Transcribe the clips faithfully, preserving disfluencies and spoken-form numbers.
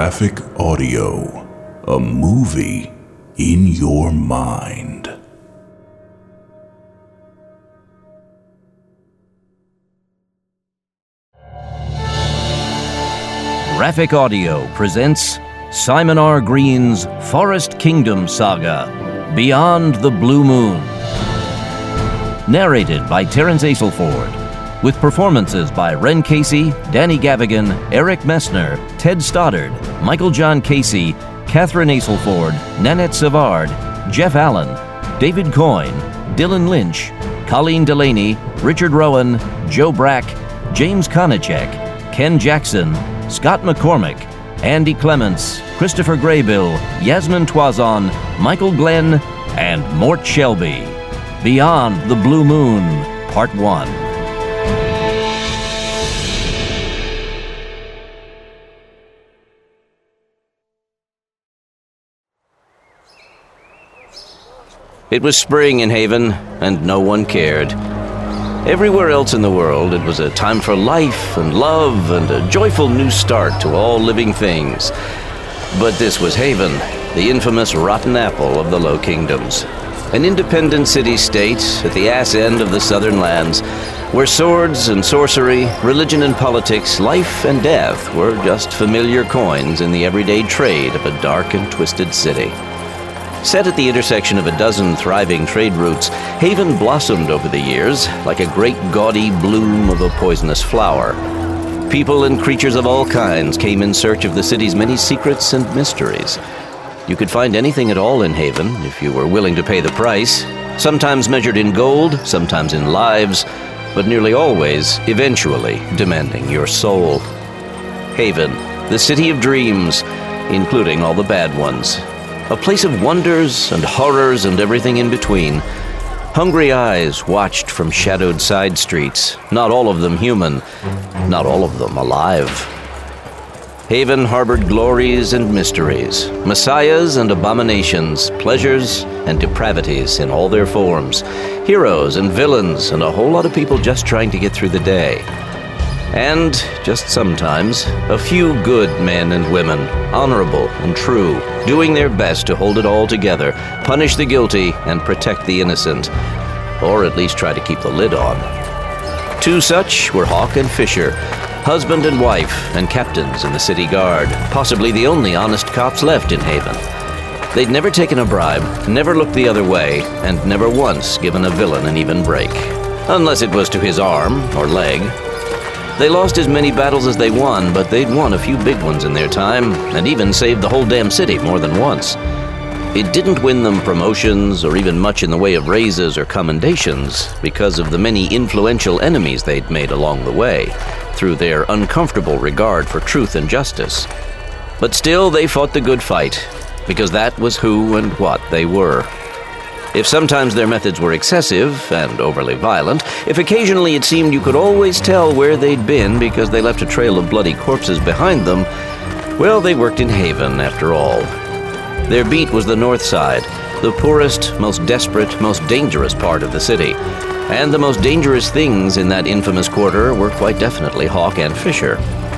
Graphic Audio, a movie in your mind. Graphic Audio presents Simon R. Green's Forest Kingdom Saga, Beyond the Blue Moon. Narrated by Terence Aselford, with performances by Ren Casey, Danny Gavigan, Eric Messner, Ted Stoddard, Michael John Casey, Catherine Aselford, Nanette Savard, Jeff Allen, David Coyne, Dylan Lynch, Colleen Delaney, Richard Rowan, Joe Brack, James Konachek, Ken Jackson, Scott McCormick, Andy Clements, Christopher Graybill, Yasmin Toison, Michael Glenn, and Mort Shelby. Beyond the Blue Moon, Part one. It was spring in Haven, and no one cared. Everywhere else in the world, it was a time for life and love and a joyful new start to all living things. But this was Haven, the infamous rotten apple of the Low Kingdoms. An independent city-state at the ass end of the southern lands, where swords and sorcery, religion and politics, life and death were just familiar coins in the everyday trade of a dark and twisted city. Set at the intersection of a dozen thriving trade routes, Haven blossomed over the years like a great gaudy bloom of a poisonous flower. People and creatures of all kinds came in search of the city's many secrets and mysteries. You could find anything at all in Haven if you were willing to pay the price, sometimes measured in gold, sometimes in lives, but nearly always, eventually, demanding your soul. Haven, the city of dreams, including all the bad ones. A place of wonders and horrors and everything in between. Hungry eyes watched from shadowed side streets, not all of them human, not all of them alive. Haven harbored glories and mysteries, messiahs and abominations, pleasures and depravities in all their forms, heroes and villains, and a whole lot of people just trying to get through the day. And, just sometimes, a few good men and women, honorable and true, doing their best to hold it all together, punish the guilty, and protect the innocent, or at least try to keep the lid on. Two such were Hawk and Fisher, husband and wife, and captains in the city guard, possibly the only honest cops left in Haven. They'd never taken a bribe, never looked the other way, and never once given a villain an even break, unless it was to his arm or leg. They lost as many battles as they won, but they'd won a few big ones in their time, and even saved the whole damn city more than once. It didn't win them promotions or even much in the way of raises or commendations because of the many influential enemies they'd made along the way, through their uncomfortable regard for truth and justice. But still, they fought the good fight, because that was who and what they were. If sometimes their methods were excessive and overly violent, if occasionally it seemed you could always tell where they'd been because they left a trail of bloody corpses behind them, well, they worked in Haven after all. Their beat was the north side, the poorest, most desperate, most dangerous part of the city. And the most dangerous things in that infamous quarter were quite definitely Hawk and Fisher.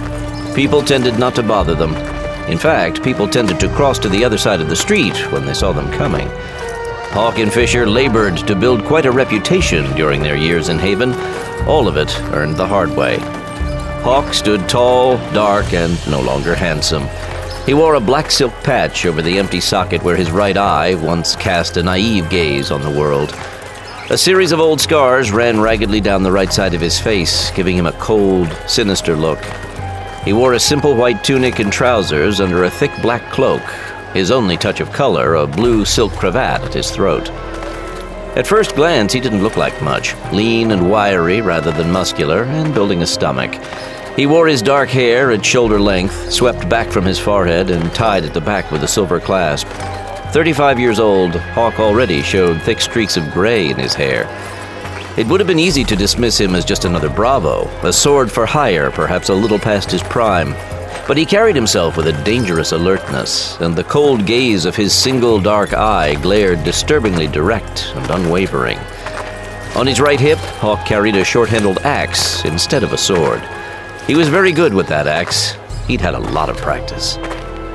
People tended not to bother them. In fact, people tended to cross to the other side of the street when they saw them coming. Hawk and Fisher labored to build quite a reputation during their years in Haven, all of it earned the hard way. Hawk stood tall, dark, and no longer handsome. He wore a black silk patch over the empty socket where his right eye once cast a naive gaze on the world. A series of old scars ran raggedly down the right side of his face, giving him a cold, sinister look. He wore a simple white tunic and trousers under a thick black cloak, his only touch of color a blue silk cravat at his throat. At first glance, he didn't look like much, lean and wiry rather than muscular, and building a stomach. He wore his dark hair at shoulder length, swept back from his forehead and tied at the back with a silver clasp. Thirty-five years old, Hawk already showed thick streaks of gray in his hair. It would have been easy to dismiss him as just another bravo, a sword for hire, perhaps a little past his prime. But he carried himself with a dangerous alertness, and the cold gaze of his single dark eye glared disturbingly direct and unwavering. On his right hip, Hawk carried a short-handled axe instead of a sword. He was very good with that axe. He'd had a lot of practice.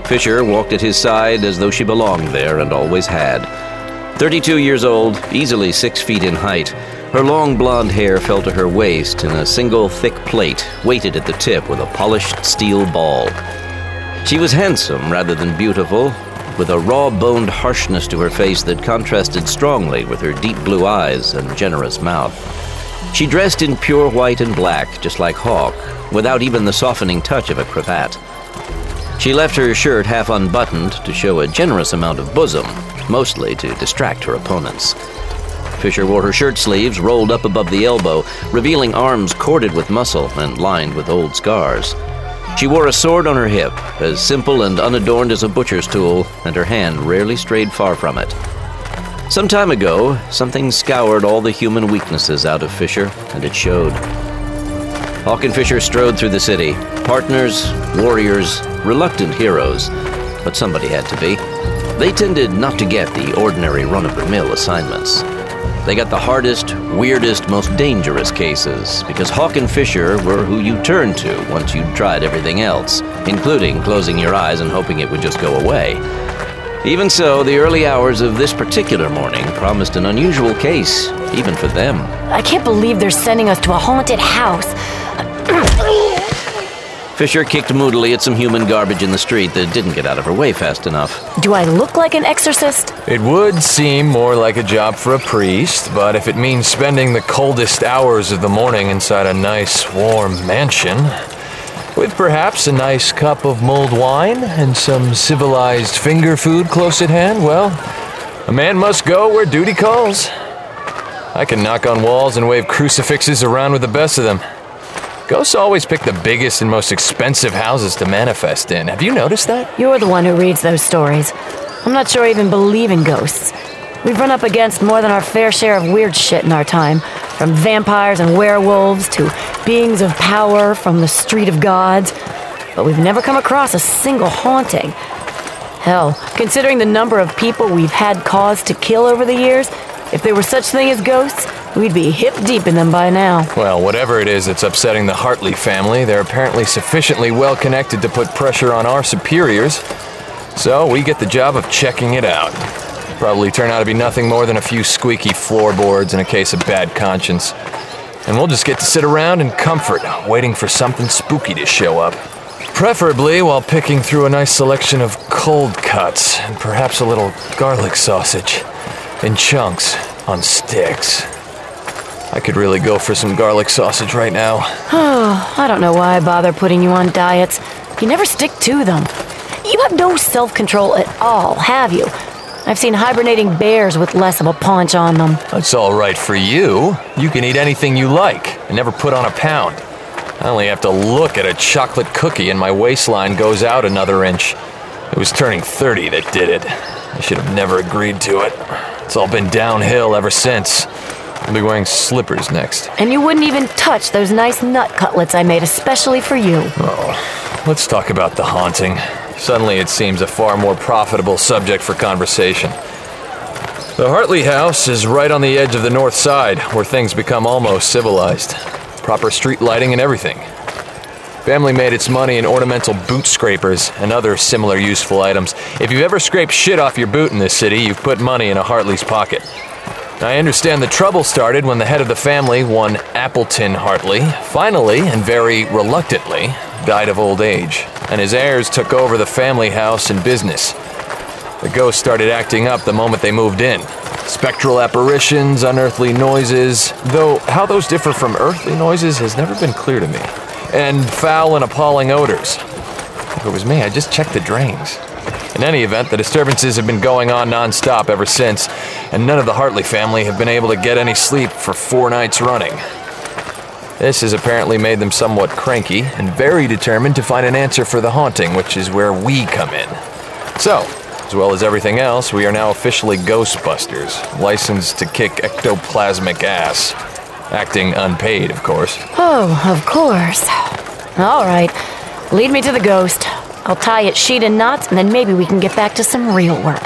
Fisher walked at his side as though she belonged there and always had. Thirty-two years old, easily six feet in height, her long blonde hair fell to her waist in a single thick plait, weighted at the tip with a polished steel ball. She was handsome rather than beautiful, with a raw-boned harshness to her face that contrasted strongly with her deep blue eyes and generous mouth. She dressed in pure white and black, just like Hawk, without even the softening touch of a cravat. She left her shirt half unbuttoned to show a generous amount of bosom, mostly to distract her opponents. Fisher wore her shirt sleeves rolled up above the elbow, revealing arms corded with muscle and lined with old scars. She wore a sword on her hip, as simple and unadorned as a butcher's tool, and her hand rarely strayed far from it. Some time ago, something scoured all the human weaknesses out of Fisher, and it showed. Hawk and Fisher strode through the city, partners, warriors, reluctant heroes, but somebody had to be. They tended not to get the ordinary run-of-the-mill assignments. They got the hardest, weirdest, most dangerous cases, because Hawk and Fisher were who you turned to once you'd tried everything else, including closing your eyes and hoping it would just go away. Even so, the early hours of this particular morning promised an unusual case, even for them. I can't believe they're sending us to a haunted house. Fisher kicked moodily at some human garbage in the street that didn't get out of her way fast enough. Do I look like an exorcist? It would seem more like a job for a priest, but if it means spending the coldest hours of the morning inside a nice, warm mansion, with perhaps a nice cup of mulled wine and some civilized finger food close at hand, well, a man must go where duty calls. I can knock on walls and wave crucifixes around with the best of them. Ghosts always pick the biggest and most expensive houses to manifest in. Have you noticed that? You're the one who reads those stories. I'm not sure I even believe in ghosts. We've run up against more than our fair share of weird shit in our time, from vampires and werewolves to beings of power from the Street of Gods, but we've never come across a single haunting. Hell, considering the number of people we've had cause to kill over the years, if there were such thing as ghosts, we'd be hip deep in them by now. Well, whatever it is that's upsetting the Hartley family, they're apparently sufficiently well connected to put pressure on our superiors, so we get the job of checking it out. Probably turn out to be nothing more than a few squeaky floorboards and a case of bad conscience. And we'll just get to sit around in comfort, waiting for something spooky to show up. Preferably while picking through a nice selection of cold cuts and perhaps a little garlic sausage in chunks on sticks. I could really go for some garlic sausage right now. Oh, I don't know why I bother putting you on diets. You never stick to them. You have no self-control at all, have you? I've seen hibernating bears with less of a paunch on them. That's all right for you. You can eat anything you like and never put on a pound. I only have to look at a chocolate cookie and my waistline goes out another inch. It was turning thirty that did it. I should have never agreed to it. It's all been downhill ever since. I'll be wearing slippers next. And you wouldn't even touch those nice nut cutlets I made especially for you. Oh, let's talk about the haunting. Suddenly it seems a far more profitable subject for conversation. The Hartley house is right on the edge of the north side, where things become almost civilized. Proper street lighting and everything. Family made its money in ornamental boot scrapers and other similar useful items. If you've ever scraped shit off your boot in this city, you've put money in a Hartley's pocket. I understand the trouble started when the head of the family, one Appleton Hartley, finally, and very reluctantly, died of old age, and his heirs took over the family house and business. The ghosts started acting up the moment they moved in. Spectral apparitions, unearthly noises, though how those differ from earthly noises has never been clear to me, and foul and appalling odors. If it was me, I'd just check the drains. In any event, the disturbances have been going on non-stop ever since, and none of the Hartley family have been able to get any sleep for four nights running. This has apparently made them somewhat cranky and very determined to find an answer for the haunting, which is where we come in. So, as well as everything else, we are now officially Ghostbusters, licensed to kick ectoplasmic ass. Acting unpaid, of course. Oh, of course. All right, lead me to the ghost. I'll tie its sheet in knots, and then maybe we can get back to some real work.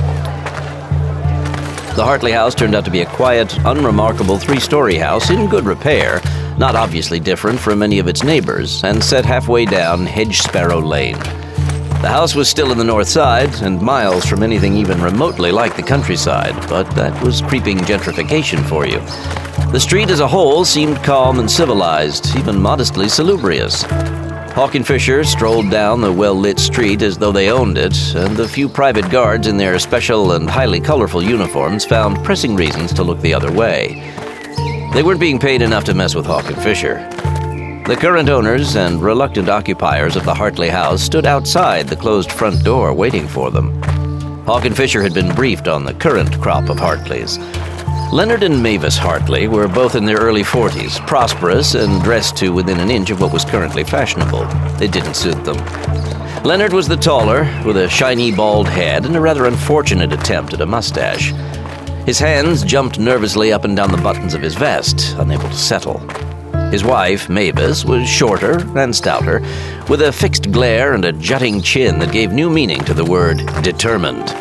The Hartley house turned out to be a quiet, unremarkable three-story house in good repair, not obviously different from any of its neighbors, and set halfway down Hedge Sparrow Lane. The house was still in the north side, and miles from anything even remotely like the countryside, but that was creeping gentrification for you. The street as a whole seemed calm and civilized, even modestly salubrious. Hawk and Fisher strolled down the well-lit street as though they owned it, and the few private guards in their special and highly colorful uniforms found pressing reasons to look the other way. They weren't being paid enough to mess with Hawk and Fisher. The current owners and reluctant occupiers of the Hartley house stood outside the closed front door waiting for them. Hawk and Fisher had been briefed on the current crop of Hartleys. Leonard and Mavis Hartley were both in their early forties, prosperous and dressed to within an inch of what was currently fashionable. It didn't suit them. Leonard was the taller, with a shiny bald head and a rather unfortunate attempt at a mustache. His hands jumped nervously up and down the buttons of his vest, unable to settle. His wife, Mavis, was shorter and stouter, with a fixed glare and a jutting chin that gave new meaning to the word determined.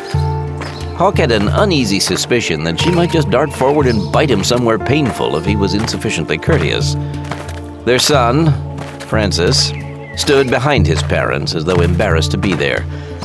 Hawk had an uneasy suspicion that she might just dart forward and bite him somewhere painful if he was insufficiently courteous. Their son, Francis, stood behind his parents as though embarrassed to be there.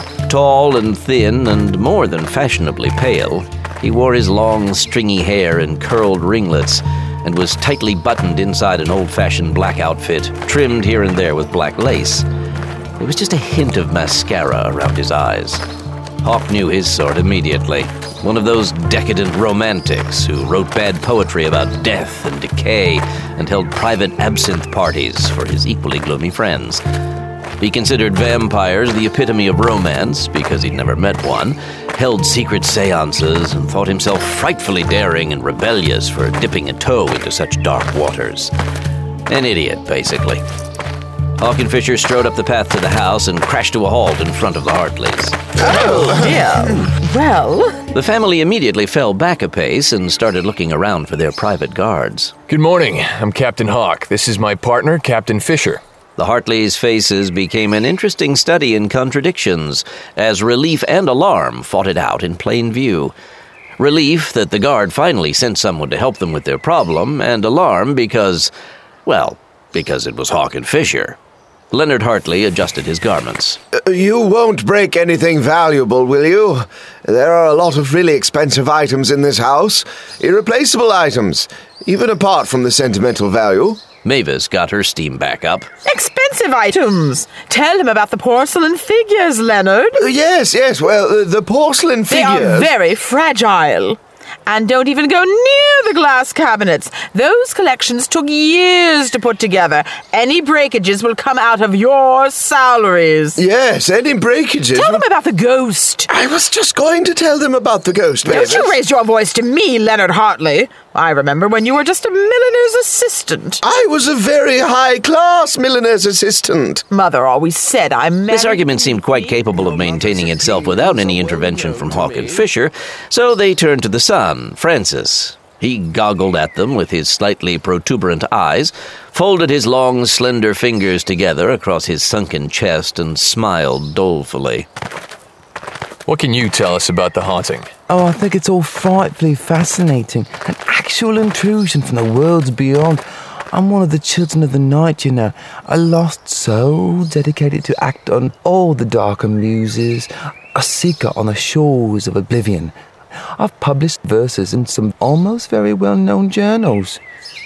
Tall and thin and more than fashionably pale, he wore his long, stringy hair in curled ringlets and was tightly buttoned inside an old-fashioned black outfit, trimmed here and there with black lace. There was just a hint of mascara around his eyes. Hawk knew his sort immediately. One of those decadent romantics who wrote bad poetry about death and decay and held private absinthe parties for his equally gloomy friends. He considered vampires the epitome of romance because he'd never met one, held secret seances, and thought himself frightfully daring and rebellious for dipping a toe into such dark waters. An idiot, basically. Hawk and Fisher strode up the path to the house and crashed to a halt in front of the Hartleys. Oh, dear. Well? The family immediately fell back a pace and started looking around for their private guards. Good morning. I'm Captain Hawk. This is my partner, Captain Fisher. The Hartleys' faces became an interesting study in contradictions, as relief and alarm fought it out in plain view. Relief that the guard finally sent someone to help them with their problem, and alarm because, well, because it was Hawk and Fisher. Leonard Hartley adjusted his garments. Uh, you won't break anything valuable, will you? There are a lot of really expensive items in this house. Irreplaceable items, even apart from the sentimental value. Mavis got her steam back up. Expensive items! Tell him about the porcelain figures, Leonard. Uh, yes, yes, well, uh, the porcelain They figures... are very fragile. And don't even go near the glass cabinets. Those collections took years to put together. Any breakages will come out of your salaries. Yes, any breakages... Tell them about the ghost. I was just going to tell them about the ghost, Mavis. Don't you raise your voice to me, Leonard Hartley. I remember when you were just a milliner's assistant. I was a very high-class milliner's assistant. Mother always said I married... This argument seemed quite capable of maintaining itself without any intervention from Hawk and Fisher, so they turned to the son, Francis. He goggled at them with his slightly protuberant eyes, folded his long, slender fingers together across his sunken chest, and smiled dolefully. What can you tell us about the haunting? Oh, I think it's all frightfully fascinating. An actual intrusion from the worlds beyond. I'm one of the children of the night, you know. A lost soul dedicated to act on all the darker muses. A seeker on the shores of oblivion. I've published verses in some almost very well-known journals.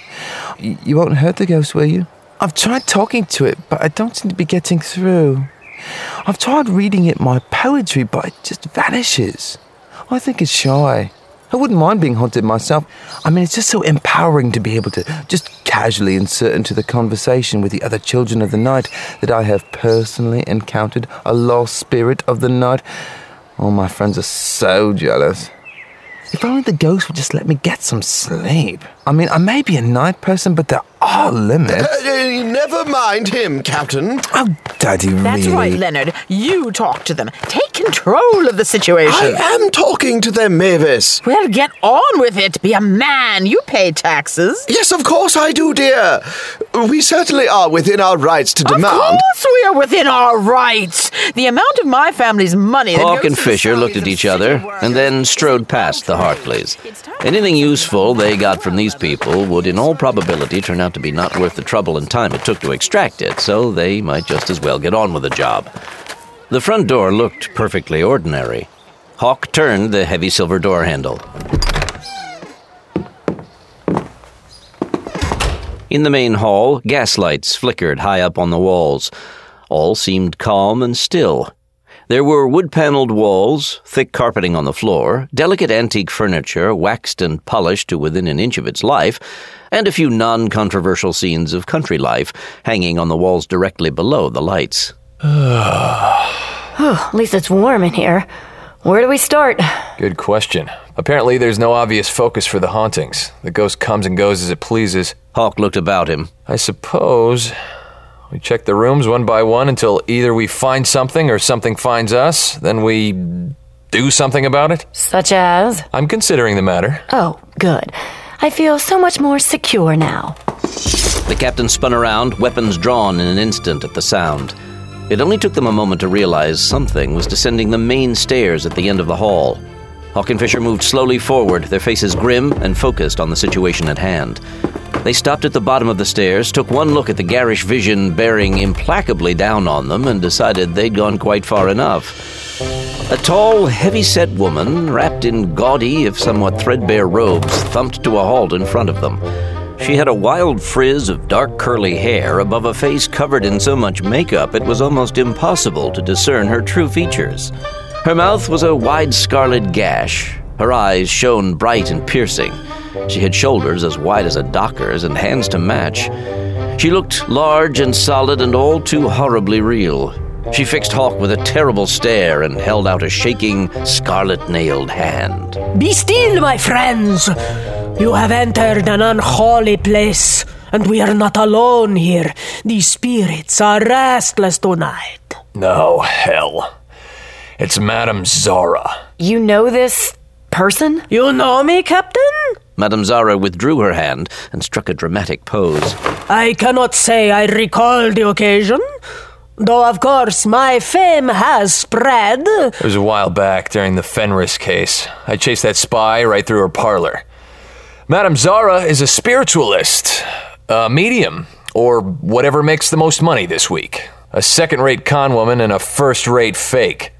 Y- you won't hurt the ghost, will you? I've tried talking to it, but I don't seem to be getting through. I've tried reading it my poetry, but it just vanishes. I think it's shy. I wouldn't mind being haunted myself. I mean, it's just so empowering to be able to just casually insert into the conversation with the other children of the night that I have personally encountered a lost spirit of the night. All my friends are so jealous. If only the ghost would just let me get some sleep. I mean, I may be a night person, but there are limits. Uh, never mind him, Captain. Oh, Daddy, really? That's right, Leonard. You talk to them. Take control of the situation. I am talking to them, Mavis. Well, get on with it. Be a man. You pay taxes. Yes, of course I do, dear. We certainly are within our rights to demand. Of course we are within our rights. The amount of my family's money... that Hawk goes and to the Fisher looked at salaries each of other city workers. and then strode past the Hartleys. Anything useful they got from these people would in all probability turn out to be not worth the trouble and time it took to extract it, so they might just as well get on with the job. The front door looked perfectly ordinary. Hawk turned the heavy silver door handle. In the main hall, gaslights flickered high up on the walls. All seemed calm and still. There were wood-paneled walls, thick carpeting on the floor, delicate antique furniture waxed and polished to within an inch of its life, and a few non-controversial scenes of country life hanging on the walls directly below the lights. At least it's warm in here. Where do we start? Good question. Apparently there's no obvious focus for the hauntings. The ghost comes and goes as it pleases. Hawk looked about him. I suppose we check the rooms one by one until either we find something or something finds us, then we do something about it. Such as? I'm considering the matter. Oh, good. I feel so much more secure now. The captain spun around, weapons drawn in an instant at the sound. It only took them a moment to realize something was descending the main stairs at the end of the hall. Hawk and Fisher moved slowly forward, their faces grim and focused on the situation at hand. They stopped at the bottom of the stairs, took one look at the garish vision bearing implacably down on them, and decided they'd gone quite far enough. A tall, heavy-set woman, wrapped in gaudy, if somewhat threadbare robes, thumped to a halt in front of them. She had a wild frizz of dark curly hair above a face covered in so much makeup it was almost impossible to discern her true features. Her mouth was a wide scarlet gash. Her eyes shone bright and piercing. She had shoulders as wide as a docker's and hands to match. She looked large and solid and all too horribly real. She fixed Hawk with a terrible stare and held out a shaking, scarlet-nailed hand. Be still, my friends! You have entered an unholy place, and we are not alone here. The spirits are restless tonight. No, hell. It's Madame Zara. You know this person? You know me, Captain? Madame Zara withdrew her hand and struck a dramatic pose. I cannot say I recall the occasion, though of course my fame has spread. It was a while back during the Fenris case. I chased that spy right through her parlor. Madame Zara is a spiritualist, a medium, or whatever makes the most money this week. A second-rate con woman and a first-rate fake.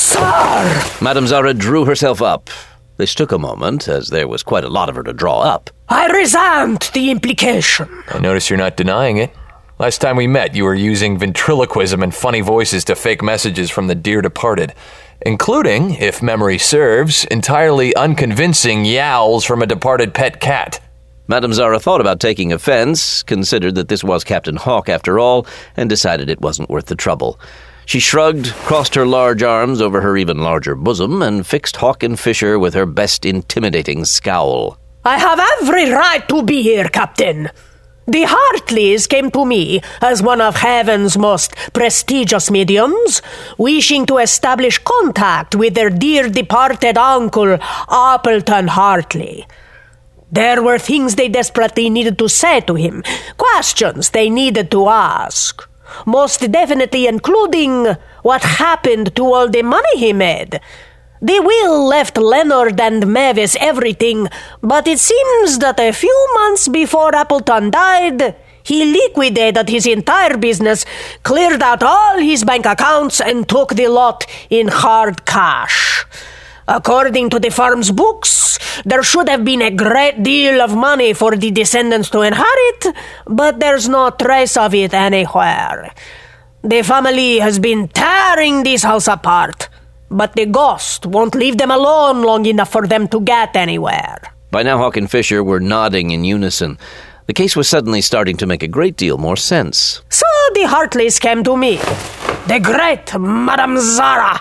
Sir! Madame Zara drew herself up. This took a moment, as there was quite a lot of her to draw up. I resent the implication. I notice you're not denying it. Last time we met, you were using ventriloquism and funny voices to fake messages from the dear departed, including, if memory serves, entirely unconvincing yowls from a departed pet cat. Madame Zara thought about taking offense, considered that this was Captain Hawk after all, and decided it wasn't worth the trouble. She shrugged, crossed her large arms over her even larger bosom, and fixed Hawk and Fisher with her best intimidating scowl. I have every right to be here, Captain. The Hartleys came to me as one of heaven's most prestigious mediums, wishing to establish contact with their dear departed uncle, Appleton Hartley. There were things they desperately needed to say to him, questions they needed to ask. Most definitely including what happened to all the money he made. The will left Leonard and Mavis everything, but it seems that a few months before Appleton died, he liquidated his entire business, cleared out all his bank accounts, and took the lot in hard cash. According to the firm's books, there should have been a great deal of money for the descendants to inherit, but there's no trace of it anywhere. The family has been tearing this house apart, but the ghost won't leave them alone long enough for them to get anywhere. By now Hawk and Fisher were nodding in unison. The case was suddenly starting to make a great deal more sense. So the Hartleys came to me, the great Madame Zara.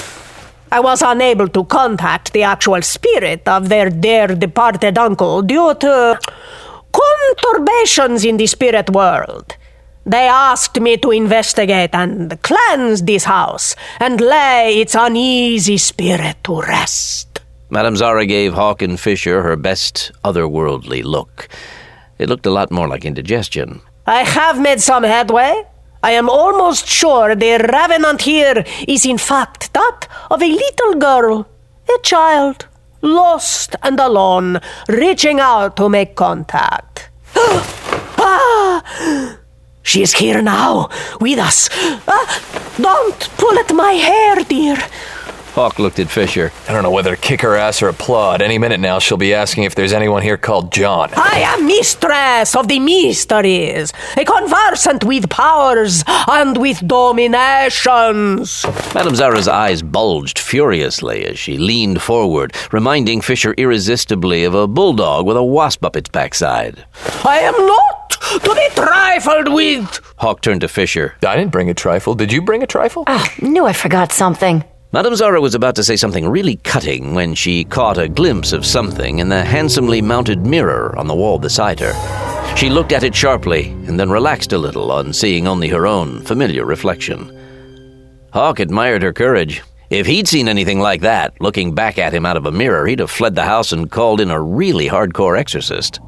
I was unable to contact the actual spirit of their dear departed uncle due to conturbations in the spirit world. They asked me to investigate and cleanse this house and lay its uneasy spirit to rest. Madame Zara gave Hawk and Fisher her best otherworldly look. It looked a lot more like indigestion. I have made some headway. I am almost sure the revenant here is in fact that of a little girl, a child, lost and alone, reaching out to make contact. Ah! She is here now, with us. Ah, don't pull at my hair, dear. Hawk looked at Fisher. I don't know whether to kick her ass or applaud. Any minute now, she'll be asking if there's anyone here called John. I am mistress of the mysteries, a conversant with powers and with dominations. Madame Zara's eyes bulged furiously as she leaned forward, reminding Fisher irresistibly of a bulldog with a wasp up its backside. I am not to be trifled with. Hawk turned to Fisher. I didn't bring a trifle. Did you bring a trifle? Ah, knew I forgot something. Madame Zara was about to say something really cutting when she caught a glimpse of something in the handsomely mounted mirror on the wall beside her. She looked at it sharply and then relaxed a little on seeing only her own familiar reflection. Hawk admired her courage. If he'd seen anything like that, looking back at him out of a mirror, he'd have fled the house and called in a really hardcore exorcist.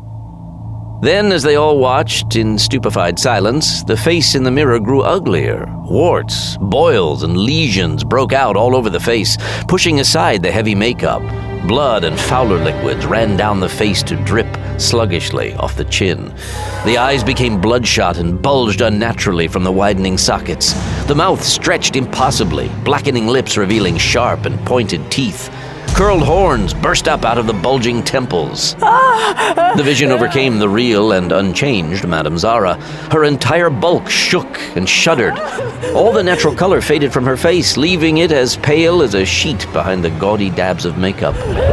Then, as they all watched in stupefied silence, the face in the mirror grew uglier. Warts, boils, and lesions broke out all over the face, pushing aside the heavy makeup. Blood and fouler liquids ran down the face to drip sluggishly off the chin. The eyes became bloodshot and bulged unnaturally from the widening sockets. The mouth stretched impossibly, blackening lips revealing sharp and pointed teeth. Curled horns burst up out of the bulging temples. The vision overcame the real and unchanged Madame Zara. Her entire bulk shook and shuddered. All the natural color faded from her face, leaving it as pale as a sheet behind the gaudy dabs of makeup.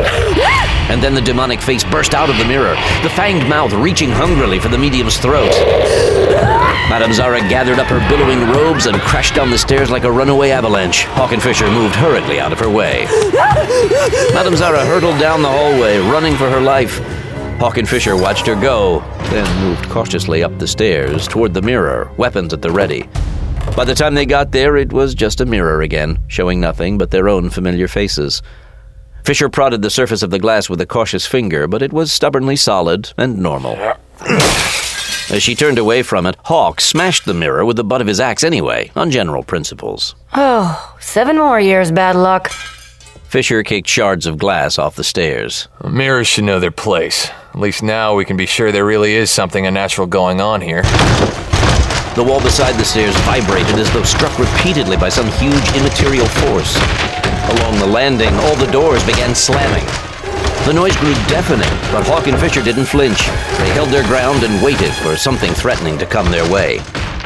And then the demonic face burst out of the mirror, the fanged mouth reaching hungrily for the medium's throat. Madame Zara gathered up her billowing robes and crashed down the stairs like a runaway avalanche. Hawk and Fisher moved hurriedly out of her way. Madame Zara hurtled down the hallway, running for her life. Hawk and Fisher watched her go, then moved cautiously up the stairs toward the mirror, weapons at the ready. By the time they got there, it was just a mirror again, showing nothing but their own familiar faces. Fisher prodded the surface of the glass with a cautious finger, but it was stubbornly solid and normal. As she turned away from it, Hawk smashed the mirror with the butt of his axe anyway, on general principles. Oh, seven more years, bad luck. Fisher kicked shards of glass off the stairs. Mirrors should know their place. At least now we can be sure there really is something unnatural going on here. The wall beside the stairs vibrated as though struck repeatedly by some huge immaterial force. Along the landing, all the doors began slamming. The noise grew deafening, but Hawk and Fisher didn't flinch. They held their ground and waited for something threatening to come their way.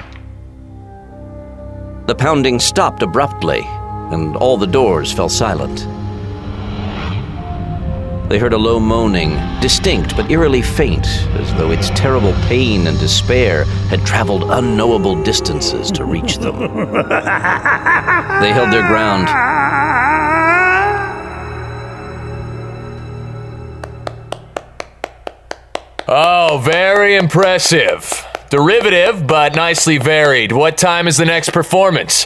The pounding stopped abruptly, and all the doors fell silent. They heard a low moaning, distinct but eerily faint, as though its terrible pain and despair had traveled unknowable distances to reach them. They held their ground. Oh, very impressive. Derivative, but nicely varied. What time is the next performance?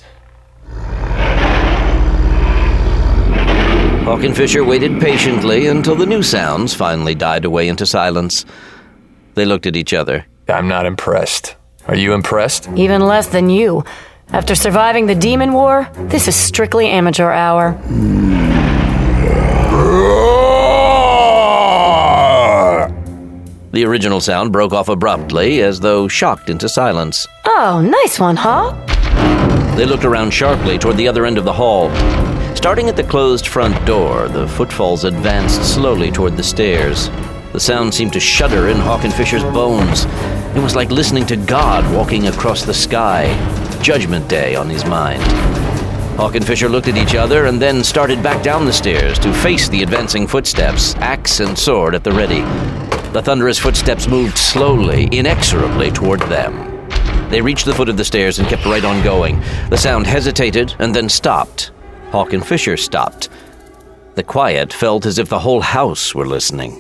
Hawk and Fisher waited patiently until the new sounds finally died away into silence. They looked at each other. I'm not impressed. Are you impressed? Even less than you. After surviving the demon war, this is strictly amateur hour. The original sound broke off abruptly, as though shocked into silence. Oh, nice one, Hawk. They looked around sharply toward the other end of the hall. Starting at the closed front door, the footfalls advanced slowly toward the stairs. The sound seemed to shudder in Hawk and Fisher's bones. It was like listening to God walking across the sky, Judgment Day on his mind. Hawk and Fisher looked at each other and then started back down the stairs to face the advancing footsteps, axe and sword at the ready. The thunderous footsteps moved slowly, inexorably toward them. They reached the foot of the stairs and kept right on going. The sound hesitated and then stopped. Hawk and Fisher stopped. The quiet felt as if the whole house were listening.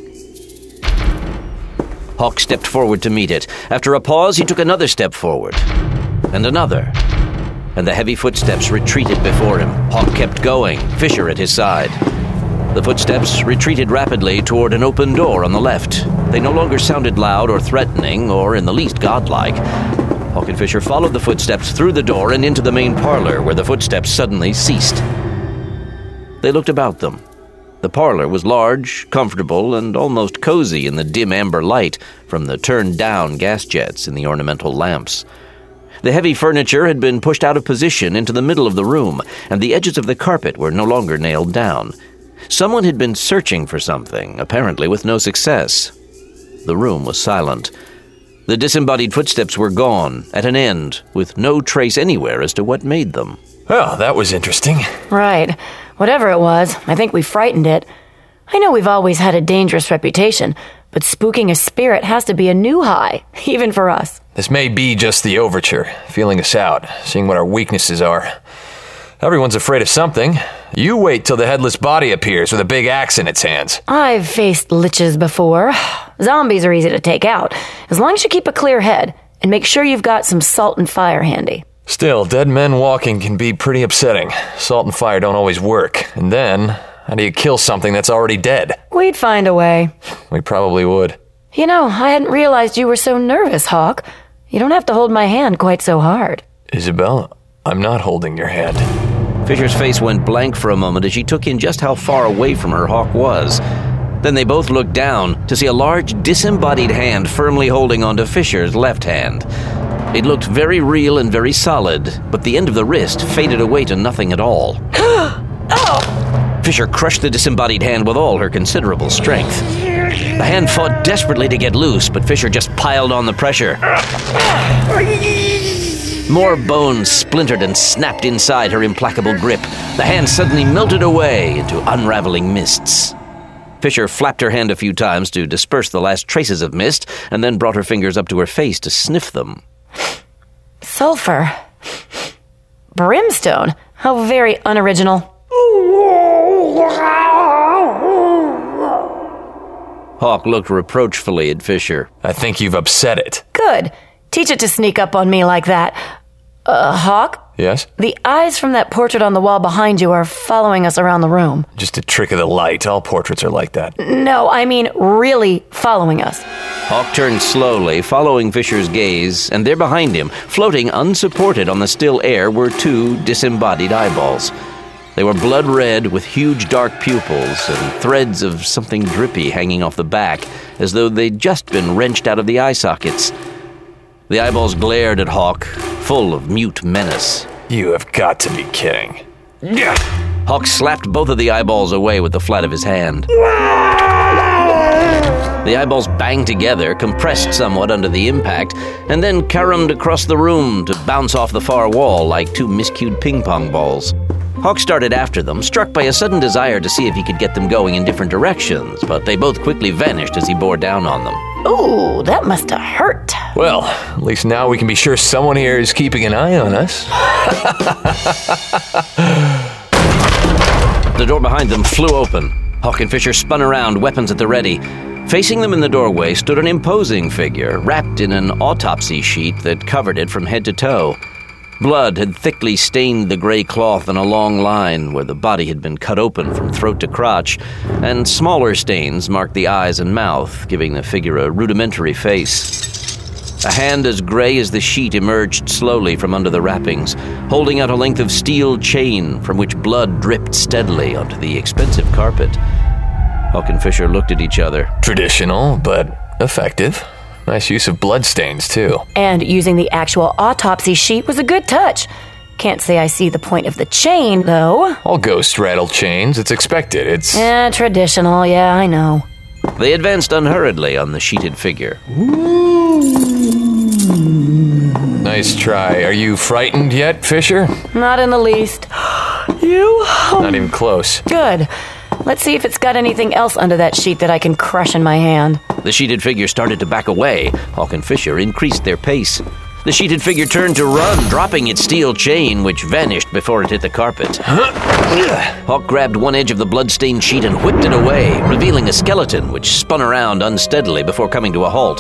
Hawk stepped forward to meet it. After a pause, he took another step forward. And another. And the heavy footsteps retreated before him. Hawk kept going, Fisher at his side. The footsteps retreated rapidly toward an open door on the left. They no longer sounded loud or threatening or in the least godlike. Hawk and Fisher followed the footsteps through the door and into the main parlor, where the footsteps suddenly ceased. They looked about them. The parlor was large, comfortable, and almost cozy in the dim amber light from the turned-down gas jets in the ornamental lamps. The heavy furniture had been pushed out of position into the middle of the room, and the edges of the carpet were no longer nailed down. Someone had been searching for something, apparently with no success. The room was silent. The disembodied footsteps were gone, at an end, with no trace anywhere as to what made them. Well, that was interesting. Right. Whatever it was, I think we frightened it. I know we've always had a dangerous reputation, but spooking a spirit has to be a new high, even for us. This may be just the overture, feeling us out, seeing what our weaknesses are. Everyone's afraid of something. You wait till the headless body appears with a big axe in its hands. I've faced liches before. Zombies are easy to take out, as long as you keep a clear head and make sure you've got some salt and fire handy. Still, dead men walking can be pretty upsetting. Salt and fire don't always work. And then, how do you kill something that's already dead? We'd find a way. We probably would. You know, I hadn't realized you were so nervous, Hawk. You don't have to hold my hand quite so hard. Isabel, I'm not holding your hand. Fisher's face went blank for a moment as she took in just how far away from her Hawk was. Then they both looked down to see a large, disembodied hand firmly holding onto Fisher's left hand. It looked very real and very solid, but the end of the wrist faded away to nothing at all. Oh! Fisher crushed the disembodied hand with all her considerable strength. The hand fought desperately to get loose, but Fisher just piled on the pressure. More bones splintered and snapped inside her implacable grip. The hand suddenly melted away into unraveling mists. Fisher flapped her hand a few times to disperse the last traces of mist, and then brought her fingers up to her face to sniff them. Sulfur. Brimstone. How very unoriginal. Hawk looked reproachfully at Fisher. I think you've upset it. Good. Teach it to sneak up on me like that. Uh, Hawk? Yes? The eyes from that portrait on the wall behind you are following us around the room. Just a trick of the light. All portraits are like that. No, I mean really following us. Hawk turned slowly, following Fisher's gaze, and there behind him, floating unsupported on the still air, were two disembodied eyeballs. They were blood red with huge dark pupils and threads of something drippy hanging off the back, as though they'd just been wrenched out of the eye sockets. The eyeballs glared at Hawk, full of mute menace. You have got to be kidding. Hawk slapped both of the eyeballs away with the flat of his hand. The eyeballs banged together, compressed somewhat under the impact, and then caromed across the room to bounce off the far wall like two miscued ping-pong balls. Hawk started after them, struck by a sudden desire to see if he could get them going in different directions, but they both quickly vanished as he bore down on them. Ooh, that must have hurt. Well, at least now we can be sure someone here is keeping an eye on us. The door behind them flew open. Hawk and Fisher spun around, weapons at the ready. Facing them in the doorway stood an imposing figure, wrapped in an autopsy sheet that covered it from head to toe. Blood had thickly stained the gray cloth in a long line where the body had been cut open from throat to crotch, and smaller stains marked the eyes and mouth, giving the figure a rudimentary face. A hand as gray as the sheet emerged slowly from under the wrappings, holding out a length of steel chain from which blood dripped steadily onto the expensive carpet. Hawk and Fisher looked at each other. Traditional, but effective. Nice use of bloodstains, too. And using the actual autopsy sheet was a good touch. Can't say I see the point of the chain, though. All ghosts rattle chains. It's expected. It's... Eh, traditional, yeah, I know. They advanced unhurriedly on the sheeted figure. Nice try. Are you frightened yet, Fisher? Not in the least. You? Not even close. Good. Let's see if it's got anything else under that sheet that I can crush in my hand. The sheeted figure started to back away. Hawk and Fisher increased their pace. The sheeted figure turned to run, dropping its steel chain, which vanished before it hit the carpet. Hawk grabbed one edge of the blood-stained sheet and whipped it away, revealing a skeleton which spun around unsteadily before coming to a halt.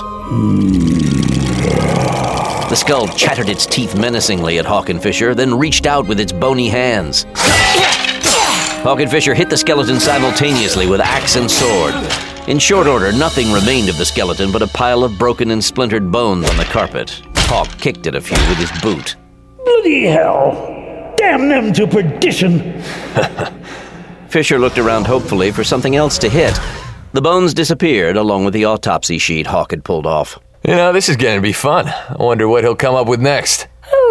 The skull chattered its teeth menacingly at Hawk and Fisher, then reached out with its bony hands. Hawk and Fisher hit the skeleton simultaneously with axe and sword. In short order, nothing remained of the skeleton but a pile of broken and splintered bones on the carpet. Hawk kicked at a few with his boot. Bloody hell! Damn them to perdition! Fisher looked around hopefully for something else to hit. The bones disappeared along with the autopsy sheet Hawk had pulled off. You know, this is going to be fun. I wonder what he'll come up with next.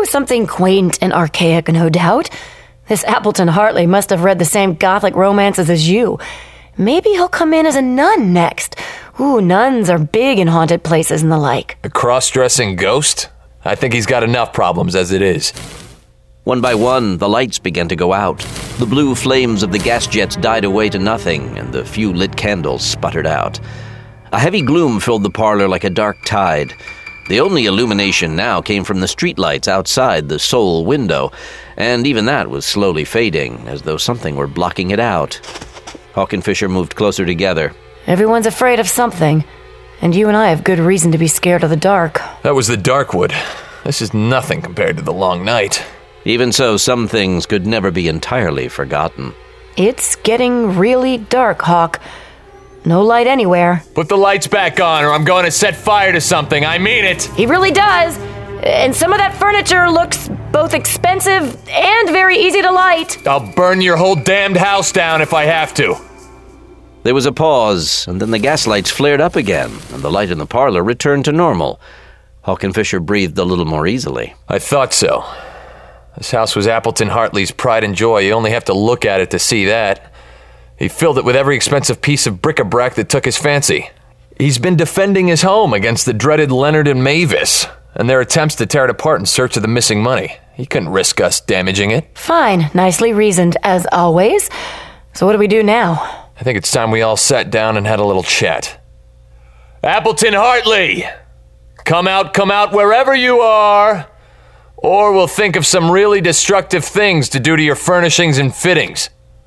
Ooh, something quaint and archaic, no doubt. This Appleton Hartley must have read the same gothic romances as you. Maybe he'll come in as a nun next. Ooh, nuns are big in haunted places and the like. A cross-dressing ghost? I think he's got enough problems as it is. One by one, the lights began to go out. The blue flames of the gas jets died away to nothing, and the few lit candles sputtered out. A heavy gloom filled the parlor like a dark tide. The only illumination now came from the streetlights outside the sole window, and even that was slowly fading, as though something were blocking it out. Hawk and Fisher moved closer together. Everyone's afraid of something, and you and I have good reason to be scared of the dark. That was the Darkwood. This is nothing compared to the Long Night. Even so, some things could never be entirely forgotten. It's getting really dark, Hawk. No light anywhere. Put the lights back on, or I'm going to set fire to something. I mean it. He really does. And some of that furniture looks both expensive and very easy to light. I'll burn your whole damned house down if I have to. There was a pause, and then the gaslights flared up again, and the light in the parlor returned to normal. Hawk and Fisher breathed a little more easily. I thought so. This house was Appleton Hartley's pride and joy. You only have to look at it to see that. He filled it with every expensive piece of bric-a-brac that took his fancy. He's been defending his home against the dreaded Leonard and Mavis, and their attempts to tear it apart in search of the missing money. He couldn't risk us damaging it. Fine. Nicely reasoned, as always. So what do we do now? I think it's time we all sat down and had a little chat. Appleton Hartley! Come out, come out wherever you are! Or we'll think of some really destructive things to do to your furnishings and fittings.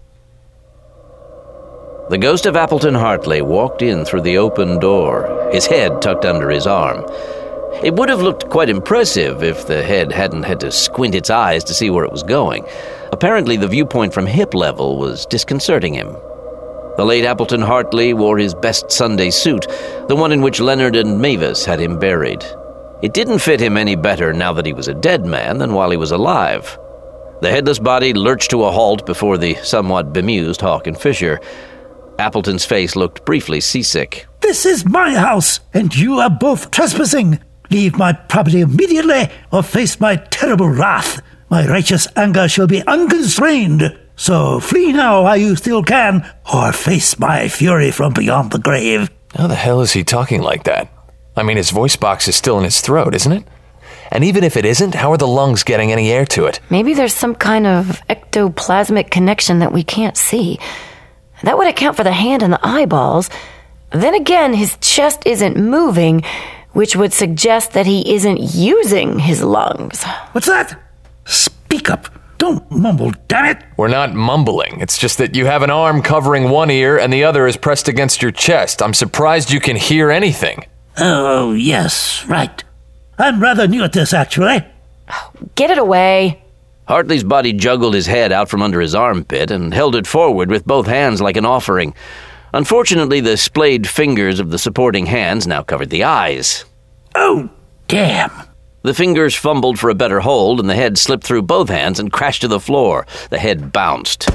The ghost of Appleton Hartley walked in through the open door, his head tucked under his arm. It would have looked quite impressive if the head hadn't had to squint its eyes to see where it was going. Apparently, the viewpoint from hip level was disconcerting him. The late Appleton Hartley wore his best Sunday suit, the one in which Leonard and Mavis had him buried. It didn't fit him any better now that he was a dead man than while he was alive. The headless body lurched to a halt before the somewhat bemused Hawk and Fisher. Appleton's face looked briefly seasick. This is my house, and you are both trespassing. Leave my property immediately, or face my terrible wrath. My righteous anger shall be unconstrained. So flee now while you still can, or face my fury from beyond the grave. How the hell is he talking like that? I mean, his voice box is still in his throat, isn't it? And even if it isn't, how are the lungs getting any air to it? Maybe there's some kind of ectoplasmic connection that we can't see. That would account for the hand and the eyeballs. Then again, his chest isn't moving, which would suggest that he isn't using his lungs. What's that? Speak up. Don't mumble, damn it. We're not mumbling. It's just that you have an arm covering one ear and the other is pressed against your chest. I'm surprised you can hear anything. Oh, yes, right. I'm rather new at this, actually. Get it away. Hartley's body juggled his head out from under his armpit and held it forward with both hands like an offering. Unfortunately, the splayed fingers of the supporting hands now covered the eyes. Oh, damn. The fingers fumbled for a better hold, and the head slipped through both hands and crashed to the floor. The head bounced.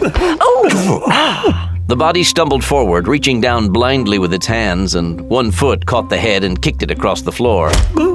Oh! The body stumbled forward, reaching down blindly with its hands, and one foot caught the head and kicked it across the floor.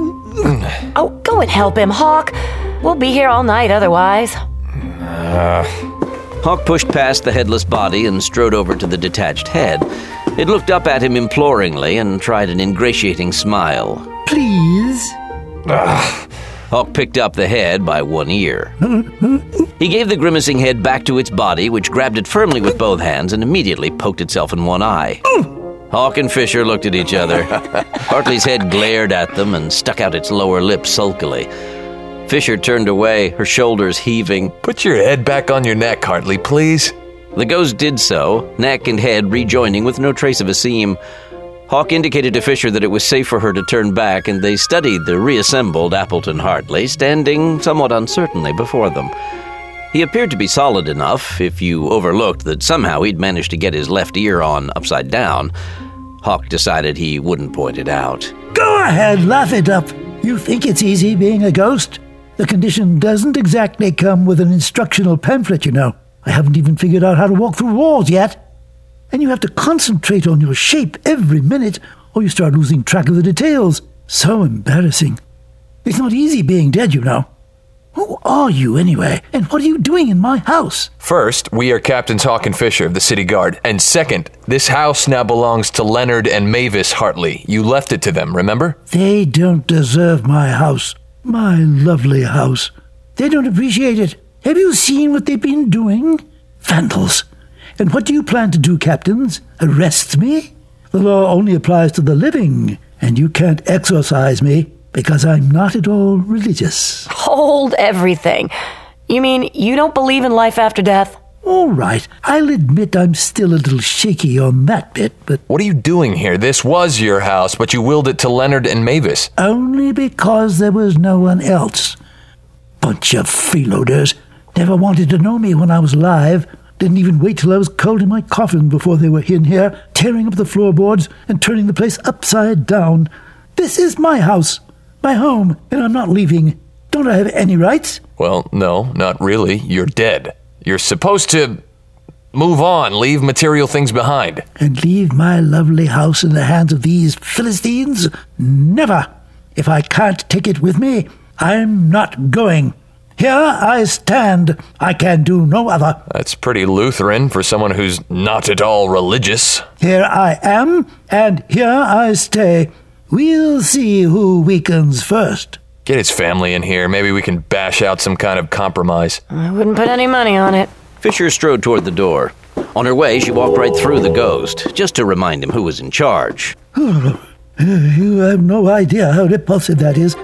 Oh, go and help him, Hawk. We'll be here all night otherwise. Uh. Hawk pushed past the headless body and strode over to the detached head. It looked up at him imploringly and tried an ingratiating smile. Please? Ugh. Hawk picked up the head by one ear. He gave the grimacing head back to its body, which grabbed it firmly with both hands and immediately poked itself in one eye. Hawk and Fisher looked at each other. Hartley's head glared at them and stuck out its lower lip sulkily. Fisher turned away, her shoulders heaving. Put your head back on your neck, Hartley, please. The ghost did so, neck and head rejoining with no trace of a seam. Hawk indicated to Fisher that it was safe for her to turn back, and they studied the reassembled Appleton Hartley, standing somewhat uncertainly before them. He appeared to be solid enough, if you overlooked that somehow he'd managed to get his left ear on upside down. Hawk decided he wouldn't point it out. Go ahead, laugh it up. You think it's easy being a ghost? The condition doesn't exactly come with an instructional pamphlet, you know. I haven't even figured out how to walk through walls yet. And you have to concentrate on your shape every minute, or you start losing track of the details. So embarrassing. It's not easy being dead, you know. Who are you, anyway? And what are you doing in my house? First, we are Captains Hawk and Fisher of the City Guard. And second, this house now belongs to Leonard and Mavis Hartley. You left it to them, remember? They don't deserve my house. My lovely house. They don't appreciate it. Have you seen what they've been doing? Vandals. And what do you plan to do, captains? Arrest me? The law only applies to the living, and you can't exorcise me because I'm not at all religious. Hold everything. You mean you don't believe in life after death? All right, I'll admit I'm still a little shaky on that bit, but... What are you doing here? This was your house, but you willed it to Leonard and Mavis. Only because there was no one else. Bunch of freeloaders. Never wanted to know me when I was alive. Didn't even wait till I was cold in my coffin before they were in here, tearing up the floorboards and turning the place upside down. This is my house, my home, and I'm not leaving. Don't I have any rights? Well, no, not really. You're dead. You're supposed to move on, leave material things behind. And leave my lovely house in the hands of these Philistines? Never. If I can't take it with me, I'm not going. Here I stand. I can do no other. That's pretty Lutheran for someone who's not at all religious. Here I am, and here I stay. We'll see who weakens first. Get his family in here. Maybe we can bash out some kind of compromise. I wouldn't put any money on it. Fisher strode toward the door. On her way, she walked right through the ghost, just to remind him who was in charge. You have no idea how repulsive that is.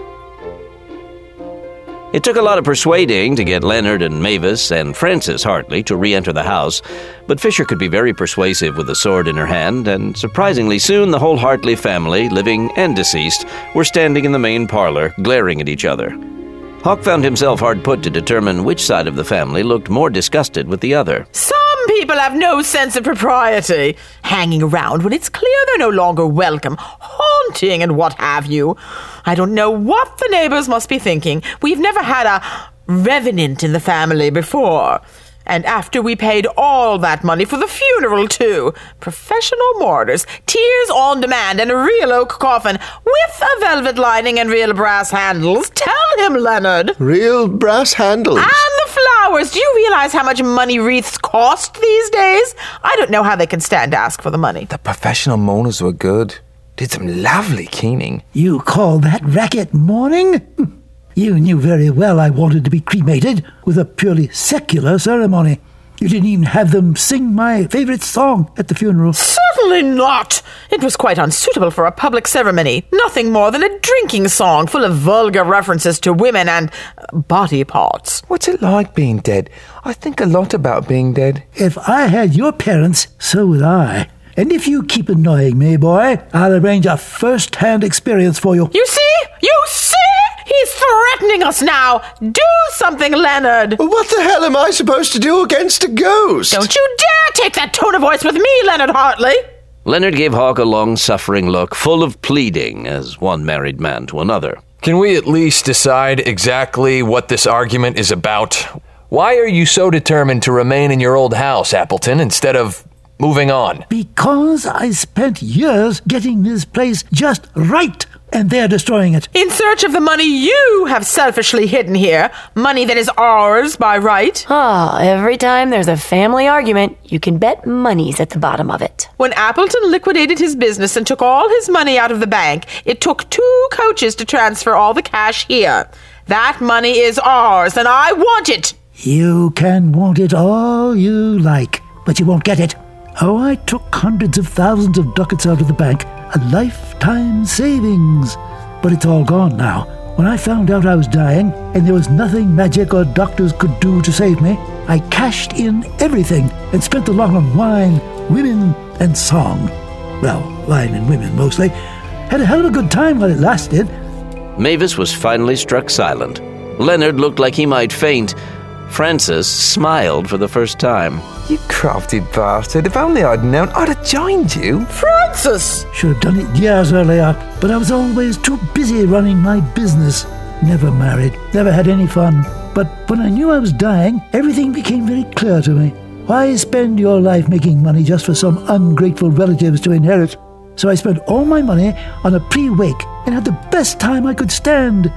It took a lot of persuading to get Leonard and Mavis and Frances Hartley to re-enter the house, but Fisher could be very persuasive with a sword in her hand, and surprisingly soon the whole Hartley family, living and deceased, were standing in the main parlor, glaring at each other. Hawk found himself hard put to determine which side of the family looked more disgusted with the other. Some people have no sense of propriety, hanging around when it's clear they're no longer welcome, haunting and what have you. I don't know what the neighbors must be thinking. We've never had a revenant in the family before. And after we paid all that money for the funeral, too. Professional mourners, tears on demand, and a real oak coffin with a velvet lining and real brass handles. Tell him, Leonard. Real brass handles? And the flowers. Do you realize how much money wreaths cost these days? I don't know how they can stand to ask for the money. The professional mourners were good. Did some lovely keening. You call that racket mourning? You knew very well I wanted to be cremated with a purely secular ceremony. You didn't even have them sing my favorite song at the funeral. Certainly not. It was quite unsuitable for a public ceremony. Nothing more than a drinking song full of vulgar references to women and uh, body parts. What's it like being dead? I think a lot about being dead. If I had your parents, so would I. And if you keep annoying me, boy, I'll arrange a first-hand experience for you. You see? You see? He's threatening us now. Do something, Leonard. What the hell am I supposed to do against a ghost? Don't you dare take that tone of voice with me, Leonard Hartley. Leonard gave Hawk a long-suffering look, full of pleading, as one married man to another. Can we at least decide exactly what this argument is about? Why are you so determined to remain in your old house, Appleton, instead of moving on? Because I spent years getting this place just right, and they're destroying it. In search of the money you have selfishly hidden here, money that is ours by right. Ah, every time there's a family argument, you can bet money's at the bottom of it. When Appleton liquidated his business and took all his money out of the bank, it took two coaches to transfer all the cash here. That money is ours, and I want it. You can want it all you like, but you won't get it. Oh, I took hundreds of thousands of ducats out of the bank, a lifetime savings. But it's all gone now. When I found out I was dying, and there was nothing magic or doctors could do to save me, I cashed in everything and spent the lot on wine, women, and song. Well, wine and women mostly. Had a hell of a good time while it lasted. Mavis was finally struck silent. Leonard looked like he might faint. Frances smiled for the first time. You crafty bastard. If only I'd known, I'd have joined you. Frances! Should have done it years earlier, but I was always too busy running my business. Never married, never had any fun. But when I knew I was dying, everything became very clear to me. Why spend your life making money just for some ungrateful relatives to inherit? So I spent all my money on a pre-wake and had the best time I could stand.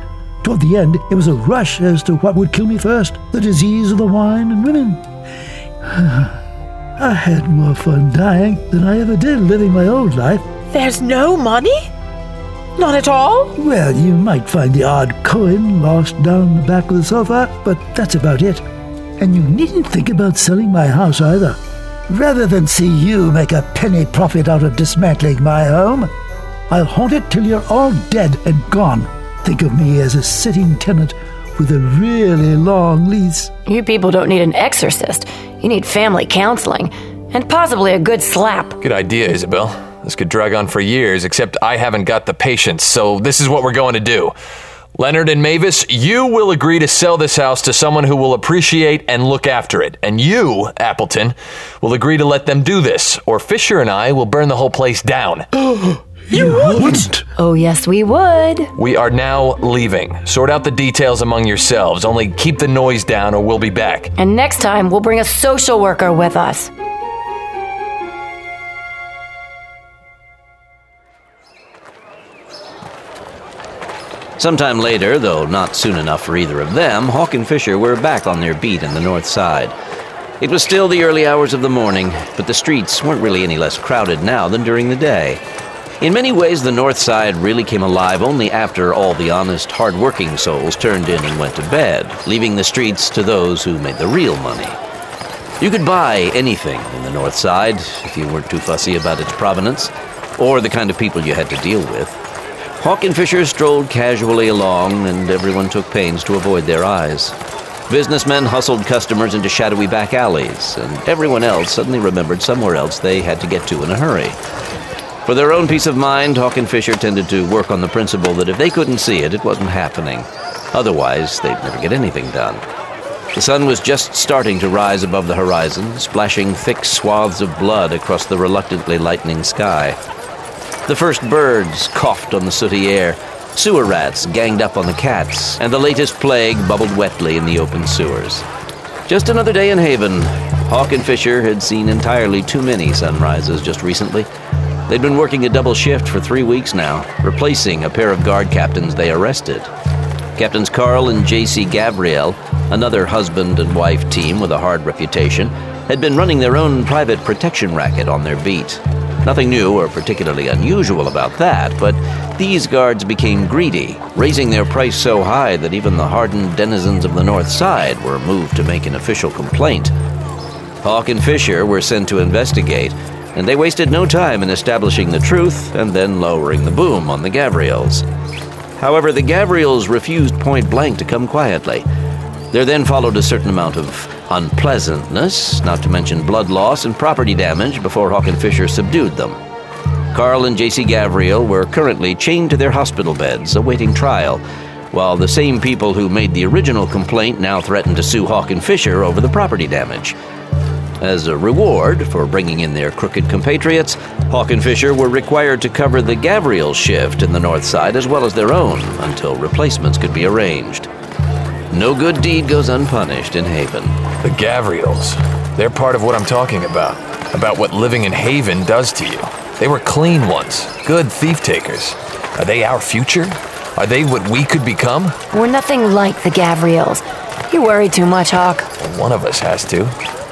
Toward the end, it was a rush as to what would kill me first, the disease of the wine and women. I had more fun dying than I ever did living my old life. There's no money? Not at all? Well, you might find the odd coin lost down the back of the sofa, but that's about it. And you needn't think about selling my house either. Rather than see you make a penny profit out of dismantling my home, I'll haunt it till you're all dead and gone. Think of me as a sitting tenant with a really long lease. You people don't need an exorcist. You need family counseling. And possibly a good slap. Good idea, Isabel. This could drag on for years, except I haven't got the patience, so this is what we're going to do. Leonard and Mavis, you will agree to sell this house to someone who will appreciate and look after it. And you, Appleton, will agree to let them do this, or Fisher and I will burn the whole place down. You wouldn't? Oh, yes, we would. We are now leaving. Sort out the details among yourselves. Only keep the noise down or we'll be back. And next time, we'll bring a social worker with us. Sometime later, though not soon enough for either of them, Hawk and Fisher were back on their beat in the north side. It was still the early hours of the morning, but the streets weren't really any less crowded now than during the day. In many ways, the north side really came alive only after all the honest, hard-working souls turned in and went to bed, leaving the streets to those who made the real money. You could buy anything in the north side, if you weren't too fussy about its provenance, or the kind of people you had to deal with. Hawk and Fisher strolled casually along, and everyone took pains to avoid their eyes. Businessmen hustled customers into shadowy back alleys, and everyone else suddenly remembered somewhere else they had to get to in a hurry. For their own peace of mind, Hawk and Fisher tended to work on the principle that if they couldn't see it, it wasn't happening. Otherwise, they'd never get anything done. The sun was just starting to rise above the horizon, splashing thick swaths of blood across the reluctantly lightening sky. The first birds coughed on the sooty air, sewer rats ganged up on the cats, and the latest plague bubbled wetly in the open sewers. Just another day in Haven. Hawk and Fisher had seen entirely too many sunrises just recently. They'd been working a double shift for three weeks now, replacing a pair of guard captains they arrested. Captains Carl and J C Gabriel, another husband and wife team with a hard reputation, had been running their own private protection racket on their beat. Nothing new or particularly unusual about that, but these guards became greedy, raising their price so high that even the hardened denizens of the North Side were moved to make an official complaint. Hawk and Fisher were sent to investigate, and they wasted no time in establishing the truth and then lowering the boom on the Gabriels. However, the Gabriels refused point blank to come quietly. There then followed a certain amount of unpleasantness, not to mention blood loss and property damage, before Hawk and Fisher subdued them. Carl and J C Gabriel were currently chained to their hospital beds, awaiting trial, while the same people who made the original complaint now threatened to sue Hawk and Fisher over the property damage. As a reward for bringing in their crooked compatriots, Hawk and Fisher were required to cover the Gabriel shift in the north side as well as their own until replacements could be arranged. No good deed goes unpunished in Haven. The Gabriels. They're part of what I'm talking about. About what living in Haven does to you. They were clean ones. Good thief-takers. Are they our future? Are they what we could become? We're nothing like the Gabriels. You worry too much, Hawk. Well, one of us has to.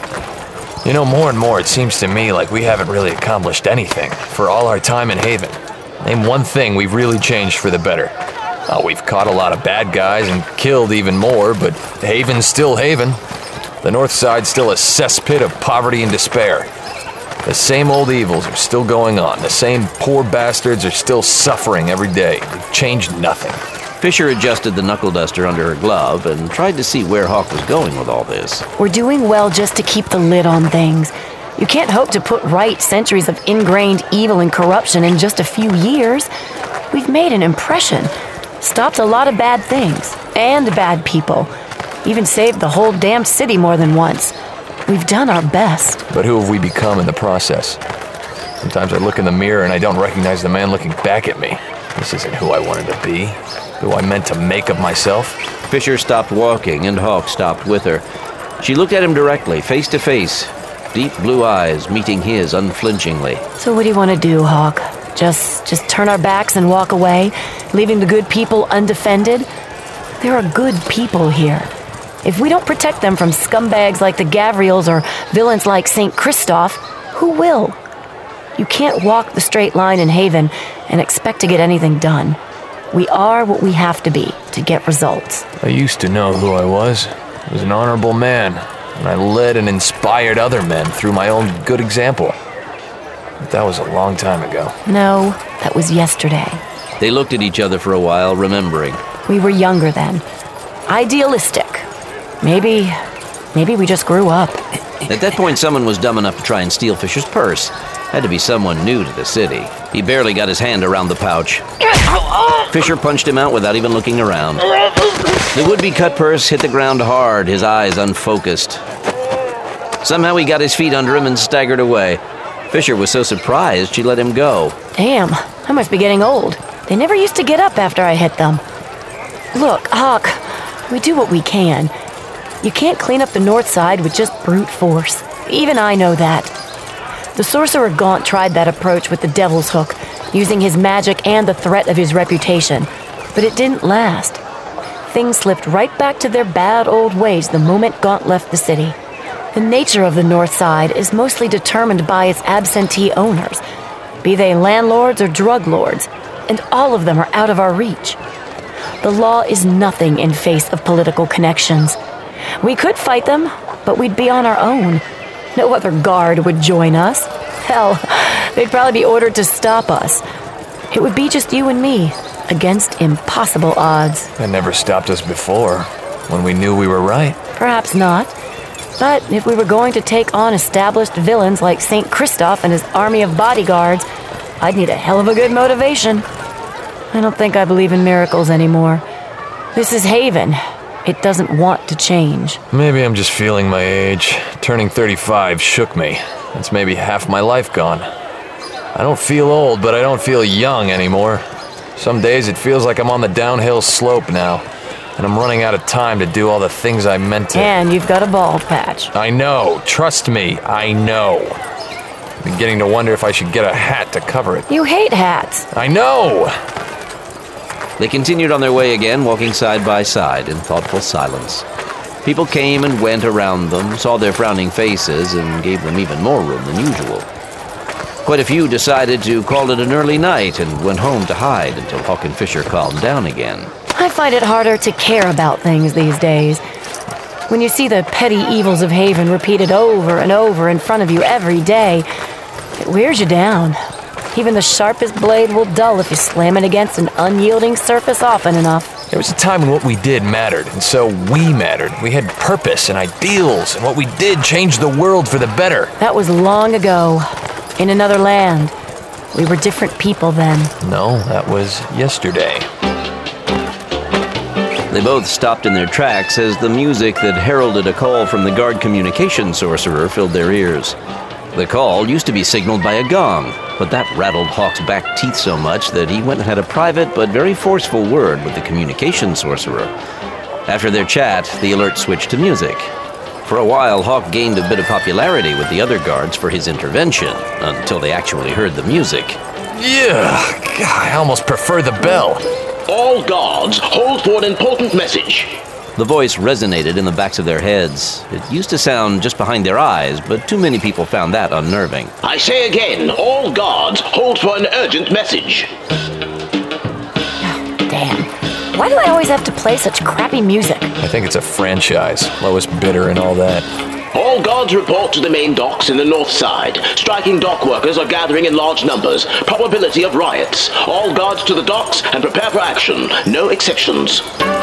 You know, more and more it seems to me like we haven't really accomplished anything for all our time in Haven. Name one thing we've really changed for the better. Oh, we've caught a lot of bad guys and killed even more, but Haven's still Haven. The North Side's still a cesspit of poverty and despair. The same old evils are still going on. The same poor bastards are still suffering every day. We've changed nothing. Fisher adjusted the knuckle duster under her glove and tried to see where Hawk was going with all this. We're doing well just to keep the lid on things. You can't hope to put right centuries of ingrained evil and corruption in just a few years. We've made an impression. Stopped a lot of bad things, and bad people. Even saved the whole damn city more than once. We've done our best. But who have we become in the process? Sometimes I look in the mirror and I don't recognize the man looking back at me. This isn't who I wanted to be, who I meant to make of myself. Fisher stopped walking and Hawk stopped with her. She looked at him directly, face to face, deep blue eyes meeting his unflinchingly. So what do you want to do, Hawk? Just just turn our backs and walk away, leaving the good people undefended? There are good people here. If we don't protect them from scumbags like the Gavriels or villains like Saint Christoph, who will? You can't walk the straight line in Haven and expect to get anything done. We are what we have to be to get results. I used to know who I was. I was an honorable man, and I led and inspired other men through my own good example. But that was a long time ago. No, that was yesterday. They looked at each other for a while, remembering. We were younger then. Idealistic. Maybe, maybe we just grew up. At that point, someone was dumb enough to try and steal Fisher's purse. Had to be someone new to the city. He barely got his hand around the pouch. Fisher punched him out without even looking around. The would-be cut purse hit the ground hard, his eyes unfocused. Somehow he got his feet under him and staggered away. Fisher was so surprised she let him go. Damn, I must be getting old. They never used to get up after I hit them. Look, Hawk, we do what we can. You can't clean up the north side with just brute force. Even I know that. The Sorcerer Gaunt tried that approach with the Devil's Hook, using his magic and the threat of his reputation. But it didn't last. Things slipped right back to their bad old ways the moment Gaunt left the city. The nature of the north side is mostly determined by its absentee owners, be they landlords or drug lords, and all of them are out of our reach. The law is nothing in face of political connections. We could fight them, but we'd be on our own. No other guard would join us. Hell, they'd probably be ordered to stop us. It would be just you and me, against impossible odds. That never stopped us before, when we knew we were right. Perhaps not. But if we were going to take on established villains like Saint Christoph and his army of bodyguards, I'd need a hell of a good motivation. I don't think I believe in miracles anymore. This is Haven. It doesn't want to change. Maybe I'm just feeling my age. Turning thirty-five shook me. That's maybe half my life gone. I don't feel old, but I don't feel young anymore. Some days it feels like I'm on the downhill slope now, and I'm running out of time to do all the things I meant to. And you've got a bald patch. I know. Trust me, I know. I'm beginning to wonder if I should get a hat to cover it. You hate hats. I know! They continued on their way again, walking side by side in thoughtful silence. People came and went around them, saw their frowning faces, and gave them even more room than usual. Quite a few decided to call it an early night and went home to hide until Hawk and Fisher calmed down again. I find it harder to care about things these days. When you see the petty evils of Haven repeated over and over in front of you every day, it wears you down. Even the sharpest blade will dull if you slam it against an unyielding surface often enough. There was a time when what we did mattered, and so we mattered. We had purpose and ideals, and what we did changed the world for the better. That was long ago, in another land. We were different people then. No, that was yesterday. They both stopped in their tracks as the music that heralded a call from the guard communication sorcerer filled their ears. The call used to be signaled by a gong, but that rattled Hawk's back teeth so much that he went and had a private but very forceful word with the communication sorcerer. After their chat, the alert switched to music. For a while, Hawk gained a bit of popularity with the other guards for his intervention, until they actually heard the music. Yeah, God, I almost prefer the bell. All guards, hold for an important message. The voice resonated in the backs of their heads. It used to sound just behind their eyes, but too many people found that unnerving. I say again, all guards, hold for an urgent message. Oh, damn. Why do I always have to play such crappy music? I think it's a franchise. Lowest bidder and all that. All guards report to the main docks in the north side. Striking dock workers are gathering in large numbers. Probability of riots. All guards to the docks and prepare for action. No exceptions.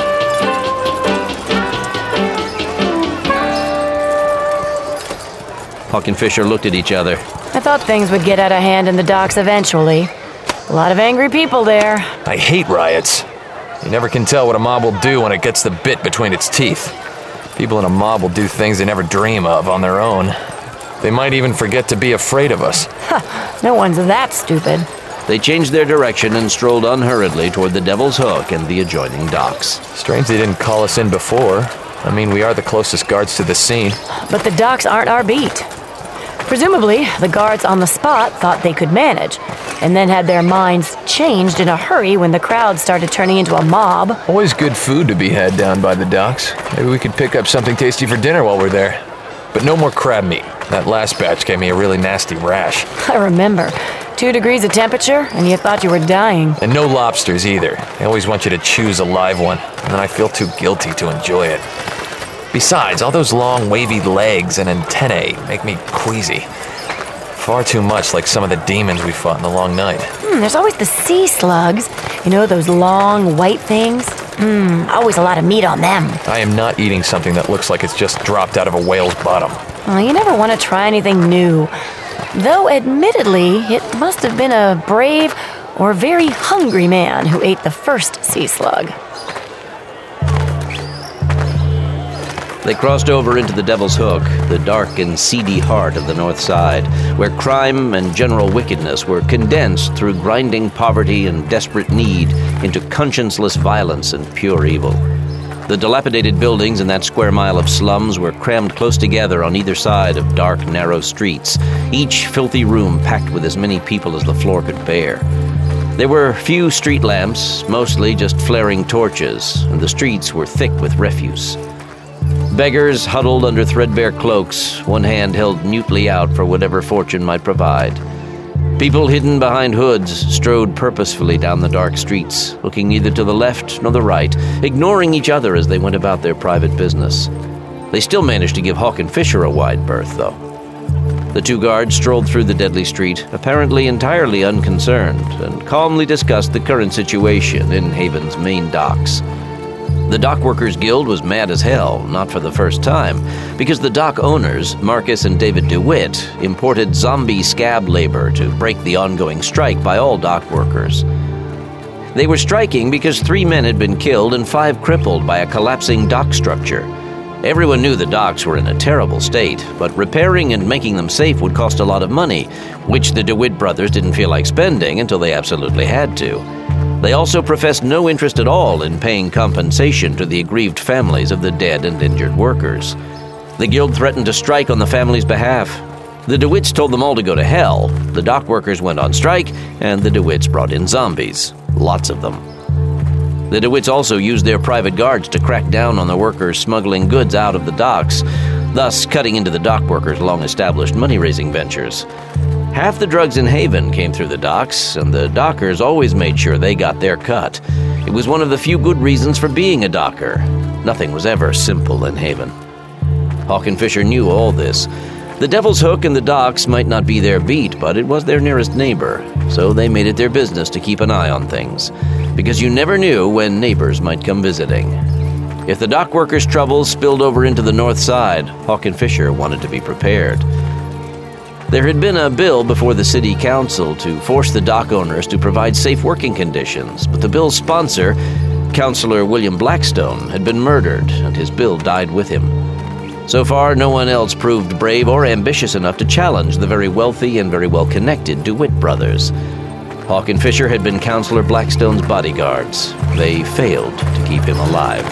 Hawk and Fisher looked at each other. I thought things would get out of hand in the docks eventually. A lot of angry people there. I hate riots. You never can tell what a mob will do when it gets the bit between its teeth. People in a mob will do things they never dream of on their own. They might even forget to be afraid of us. Ha! No one's that stupid. They changed their direction and strolled unhurriedly toward the Devil's Hook and the adjoining docks. Strange they didn't call us in before. I mean, we are the closest guards to the scene. But the docks aren't our beat. Presumably, the guards on the spot thought they could manage, and then had their minds changed in a hurry when the crowd started turning into a mob. Always good food to be had down by the docks. Maybe we could pick up something tasty for dinner while we're there. But no more crab meat. That last batch gave me a really nasty rash. I remember. Two degrees of temperature, and you thought you were dying. And no lobsters either. They always want you to choose a live one, and then I feel too guilty to enjoy it. Besides, all those long, wavy legs and antennae make me queasy. Far too much like some of the demons we fought in the long night. Hmm, there's always the sea slugs. You know, those long, white things? Hmm, always a lot of meat on them. I am not eating something that looks like it's just dropped out of a whale's bottom. Well, you never want to try anything new. Though, admittedly, it must have been a brave or very hungry man who ate the first sea slug. They crossed over into the Devil's Hook, the dark and seedy heart of the North Side, where crime and general wickedness were condensed through grinding poverty and desperate need into conscienceless violence and pure evil. The dilapidated buildings in that square mile of slums were crammed close together on either side of dark, narrow streets, each filthy room packed with as many people as the floor could bear. There were few street lamps, mostly just flaring torches, and the streets were thick with refuse. Beggars huddled under threadbare cloaks, one hand held mutely out for whatever fortune might provide. People hidden behind hoods strode purposefully down the dark streets, looking neither to the left nor the right, ignoring each other as they went about their private business. They still managed to give Hawk and Fisher a wide berth, though. The two guards strolled through the deadly street, apparently entirely unconcerned, and calmly discussed the current situation in Haven's main docks. The Dock Workers Guild was mad as hell, not for the first time, because the dock owners, Marcus and David DeWitt, imported zombie scab labor to break the ongoing strike by all dock workers. They were striking because three men had been killed and five crippled by a collapsing dock structure. Everyone knew the docks were in a terrible state, but repairing and making them safe would cost a lot of money, which the DeWitt brothers didn't feel like spending until they absolutely had to. They also professed no interest at all in paying compensation to the aggrieved families of the dead and injured workers. The guild threatened to strike on the families' behalf. The DeWitts told them all to go to hell. The dock workers went on strike, and the DeWitts brought in zombies. Lots of them. The DeWitts also used their private guards to crack down on the workers smuggling goods out of the docks, thus cutting into the dock workers' long-established money-raising ventures. Half the drugs in Haven came through the docks, and the dockers always made sure they got their cut. It was one of the few good reasons for being a docker. Nothing was ever simple in Haven. Hawk and Fisher knew all this. The Devil's Hook and the docks might not be their beat, but it was their nearest neighbor, so they made it their business to keep an eye on things, because you never knew when neighbors might come visiting. If the dock workers' troubles spilled over into the North Side, Hawk and Fisher wanted to be prepared. There had been a bill before the city council to force the dock owners to provide safe working conditions, but the bill's sponsor, Councilor William Blackstone, had been murdered, and his bill died with him. So far, no one else proved brave or ambitious enough to challenge the very wealthy and very well-connected DeWitt brothers. Hawk and Fisher had been Councilor Blackstone's bodyguards. They failed to keep him alive.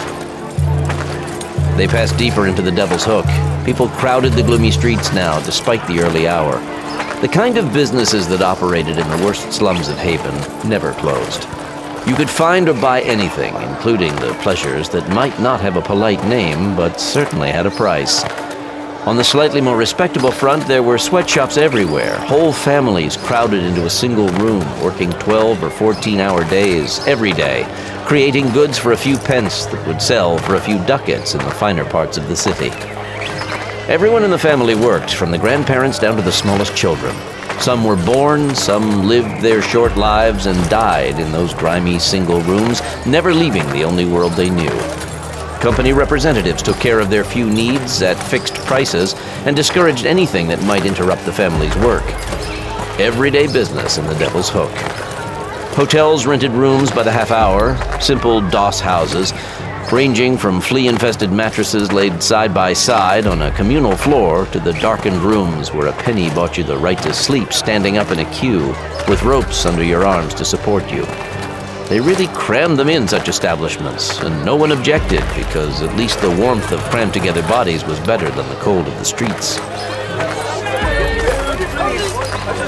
They passed deeper into the Devil's Hook. People crowded the gloomy streets now, despite the early hour. The kind of businesses that operated in the worst slums of Haven never closed. You could find or buy anything, including the pleasures that might not have a polite name, but certainly had a price. On the slightly more respectable front, there were sweatshops everywhere, whole families crowded into a single room, working twelve or fourteen-hour days, every day, creating goods for a few pence that would sell for a few ducats in the finer parts of the city. Everyone in the family worked, from the grandparents down to the smallest children. Some were born, some lived their short lives and died in those grimy single rooms, never leaving the only world they knew. Company representatives took care of their few needs at fixed prices and discouraged anything that might interrupt the family's work. Everyday business in the Devil's Hook. Hotels rented rooms by the half hour, simple doss houses, ranging from flea-infested mattresses laid side by side on a communal floor to the darkened rooms where a penny bought you the right to sleep standing up in a queue with ropes under your arms to support you. They really crammed them in, such establishments, and no one objected because at least the warmth of crammed-together bodies was better than the cold of the streets.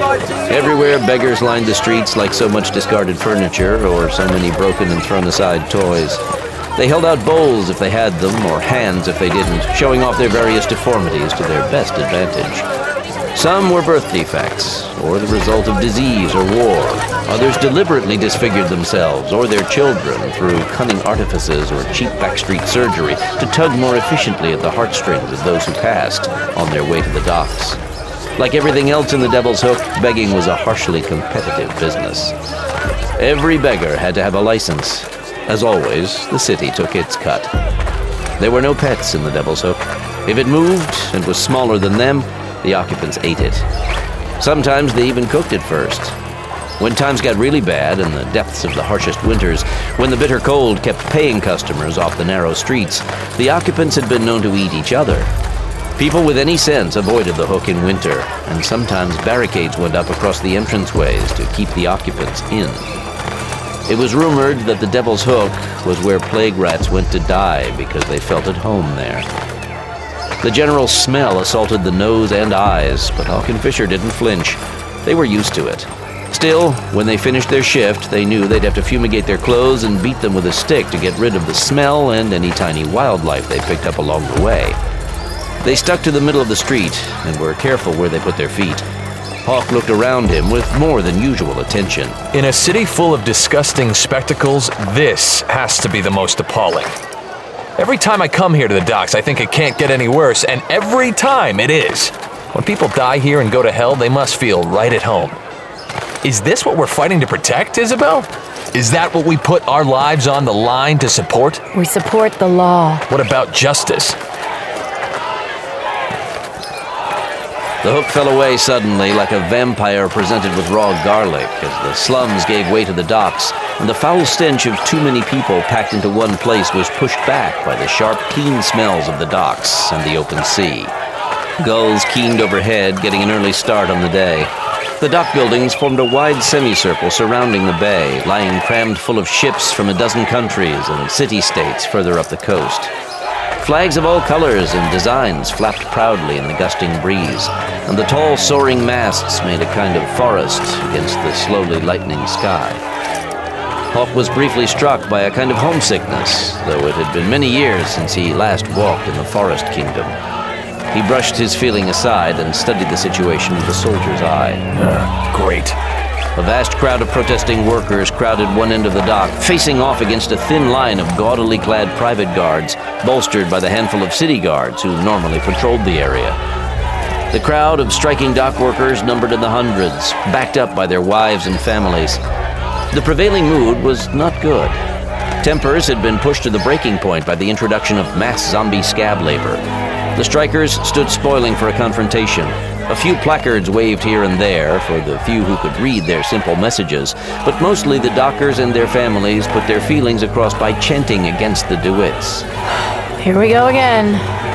Everywhere, beggars lined the streets like so much discarded furniture or so many broken and thrown aside toys. They held out bowls if they had them, or hands if they didn't, showing off their various deformities to their best advantage. Some were birth defects, or the result of disease or war. Others deliberately disfigured themselves or their children through cunning artifices or cheap backstreet surgery to tug more efficiently at the heartstrings of those who passed on their way to the docks. Like everything else in the Devil's Hook, begging was a harshly competitive business. Every beggar had to have a license. As always, the city took its cut. There were no pets in the Devil's Hook. If it moved and was smaller than them, the occupants ate it. Sometimes they even cooked it first. When times got really bad in the depths of the harshest winters, when the bitter cold kept paying customers off the narrow streets, the occupants had been known to eat each other. People with any sense avoided the Hook in winter, and sometimes barricades went up across the entranceways to keep the occupants in. It was rumored that the Devil's Hook was where plague rats went to die because they felt at home there. The general smell assaulted the nose and eyes, but Hawk and Fisher didn't flinch. They were used to it. Still, when they finished their shift, they knew they'd have to fumigate their clothes and beat them with a stick to get rid of the smell and any tiny wildlife they picked up along the way. They stuck to the middle of the street and were careful where they put their feet. Hawk looked around him with more than usual attention. In a city full of disgusting spectacles, this has to be the most appalling. Every time I come here to the docks, I think it can't get any worse, and every time it is. When people die here and go to hell, they must feel right at home. Is this what we're fighting to protect, Isabel? Is that what we put our lives on the line to support? We support the law. What about justice? The Hook fell away suddenly like a vampire presented with raw garlic as the slums gave way to the docks, and the foul stench of too many people packed into one place was pushed back by the sharp, keen smells of the docks and the open sea. Gulls keened overhead, getting an early start on the day. The dock buildings formed a wide semicircle surrounding the bay, lying crammed full of ships from a dozen countries and city-states further up the coast. Flags of all colors and designs flapped proudly in the gusting breeze, and the tall, soaring masts made a kind of forest against the slowly lightening sky. Hawk was briefly struck by a kind of homesickness, though it had been many years since he last walked in the Forest Kingdom. He brushed his feeling aside and studied the situation with a soldier's eye. Uh, great. A vast crowd of protesting workers crowded one end of the dock, facing off against a thin line of gaudily clad private guards, bolstered by the handful of city guards who normally patrolled the area. The crowd of striking dock workers numbered in the hundreds, backed up by their wives and families. The prevailing mood was not good. Tempers had been pushed to the breaking point by the introduction of mass zombie scab labor. The strikers stood spoiling for a confrontation. A few placards waved here and there for the few who could read their simple messages, but mostly the dockers and their families put their feelings across by chanting against the DeWitts. Here we go again.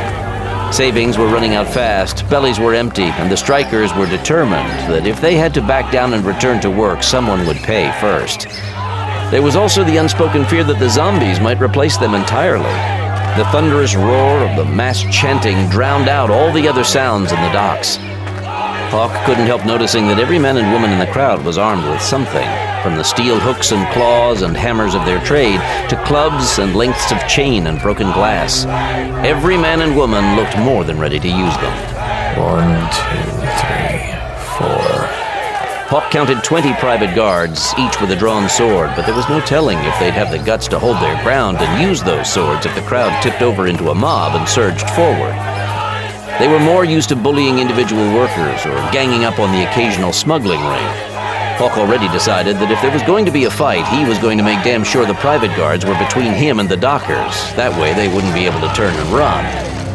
Savings were running out fast, bellies were empty, and the strikers were determined that if they had to back down and return to work, someone would pay first. There was also the unspoken fear that the zombies might replace them entirely. The thunderous roar of the mass chanting drowned out all the other sounds in the docks. Hawk couldn't help noticing that every man and woman in the crowd was armed with something, from the steel hooks and claws and hammers of their trade to clubs and lengths of chain and broken glass. Every man and woman looked more than ready to use them. One, two, three, four. Hawk counted twenty private guards, each with a drawn sword, but there was no telling if they'd have the guts to hold their ground and use those swords if the crowd tipped over into a mob and surged forward. They were more used to bullying individual workers or ganging up on the occasional smuggling ring. Hawk already decided that if there was going to be a fight, he was going to make damn sure the private guards were between him and the dockers. That way they wouldn't be able to turn and run.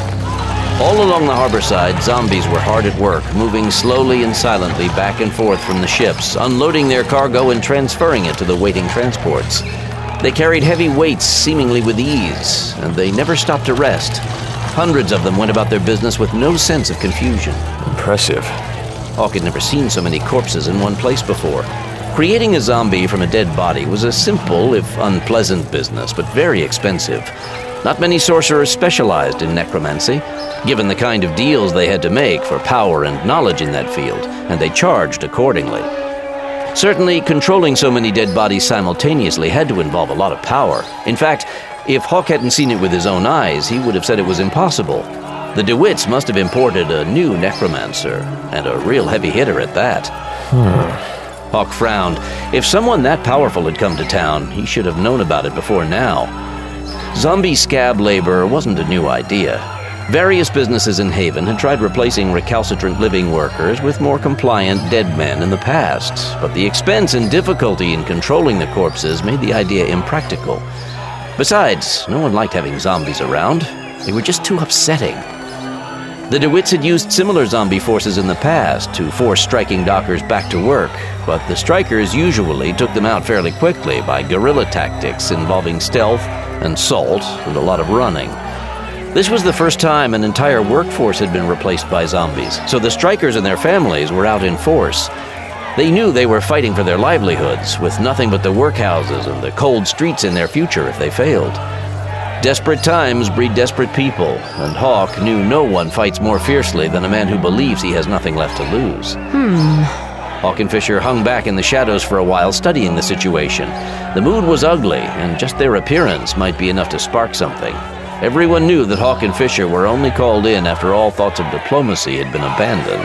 All along the harbor side, zombies were hard at work, moving slowly and silently back and forth from the ships, unloading their cargo and transferring it to the waiting transports. They carried heavy weights seemingly with ease, and they never stopped to rest. Hundreds of them went about their business with no sense of confusion. Impressive. Hawk had never seen so many corpses in one place before. Creating a zombie from a dead body was a simple, if unpleasant, business, but very expensive. Not many sorcerers specialized in necromancy, given the kind of deals they had to make for power and knowledge in that field, and they charged accordingly. Certainly, controlling so many dead bodies simultaneously had to involve a lot of power. In fact, if Hawk hadn't seen it with his own eyes, he would have said it was impossible. The DeWitts must have imported a new necromancer, and a real heavy hitter at that. Hmm. Hawk frowned. If someone that powerful had come to town, he should have known about it before now. Zombie scab labor wasn't a new idea. Various businesses in Haven had tried replacing recalcitrant living workers with more compliant dead men in the past, but the expense and difficulty in controlling the corpses made the idea impractical. Besides, no one liked having zombies around. They were just too upsetting. The DeWitts had used similar zombie forces in the past to force striking dockers back to work, but the strikers usually took them out fairly quickly by guerrilla tactics involving stealth and salt and a lot of running. This was the first time an entire workforce had been replaced by zombies, so the strikers and their families were out in force. They knew they were fighting for their livelihoods, with nothing but the workhouses and the cold streets in their future if they failed. Desperate times breed desperate people, and Hawk knew no one fights more fiercely than a man who believes he has nothing left to lose. Hmm. Hawk and Fisher hung back in the shadows for a while, studying the situation. The mood was ugly, and just their appearance might be enough to spark something. Everyone knew that Hawk and Fisher were only called in after all thoughts of diplomacy had been abandoned.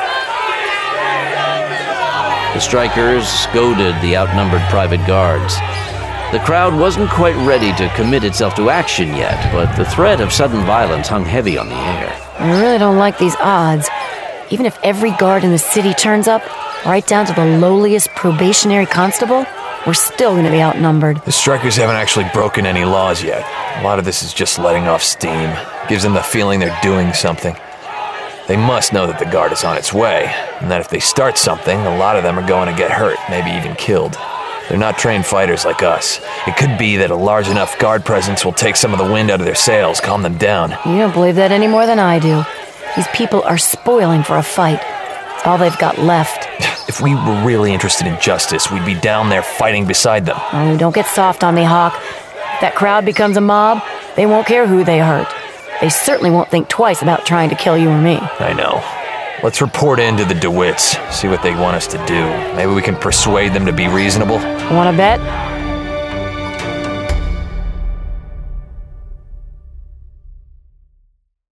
The strikers goaded the outnumbered private guards. The crowd wasn't quite ready to commit itself to action yet, but the threat of sudden violence hung heavy on the air. I really don't like these odds. Even if every guard in the city turns up, right down to the lowliest probationary constable, we're still going to be outnumbered. The strikers haven't actually broken any laws yet. A lot of this is just letting off steam. Gives them the feeling they're doing something. They must know that the guard is on its way, and that if they start something, a lot of them are going to get hurt, maybe even killed. They're not trained fighters like us. It could be that a large enough guard presence will take some of the wind out of their sails, calm them down. You don't believe that any more than I do. These people are spoiling for a fight. It's all they've got left. If we were really interested in justice, we'd be down there fighting beside them. Oh, don't get soft on me, Hawk. If that crowd becomes a mob, they won't care who they hurt. They certainly won't think twice about trying to kill you or me. I know. Let's report in to the DeWitts, see what they want us to do. Maybe we can persuade them to be reasonable. Want to bet?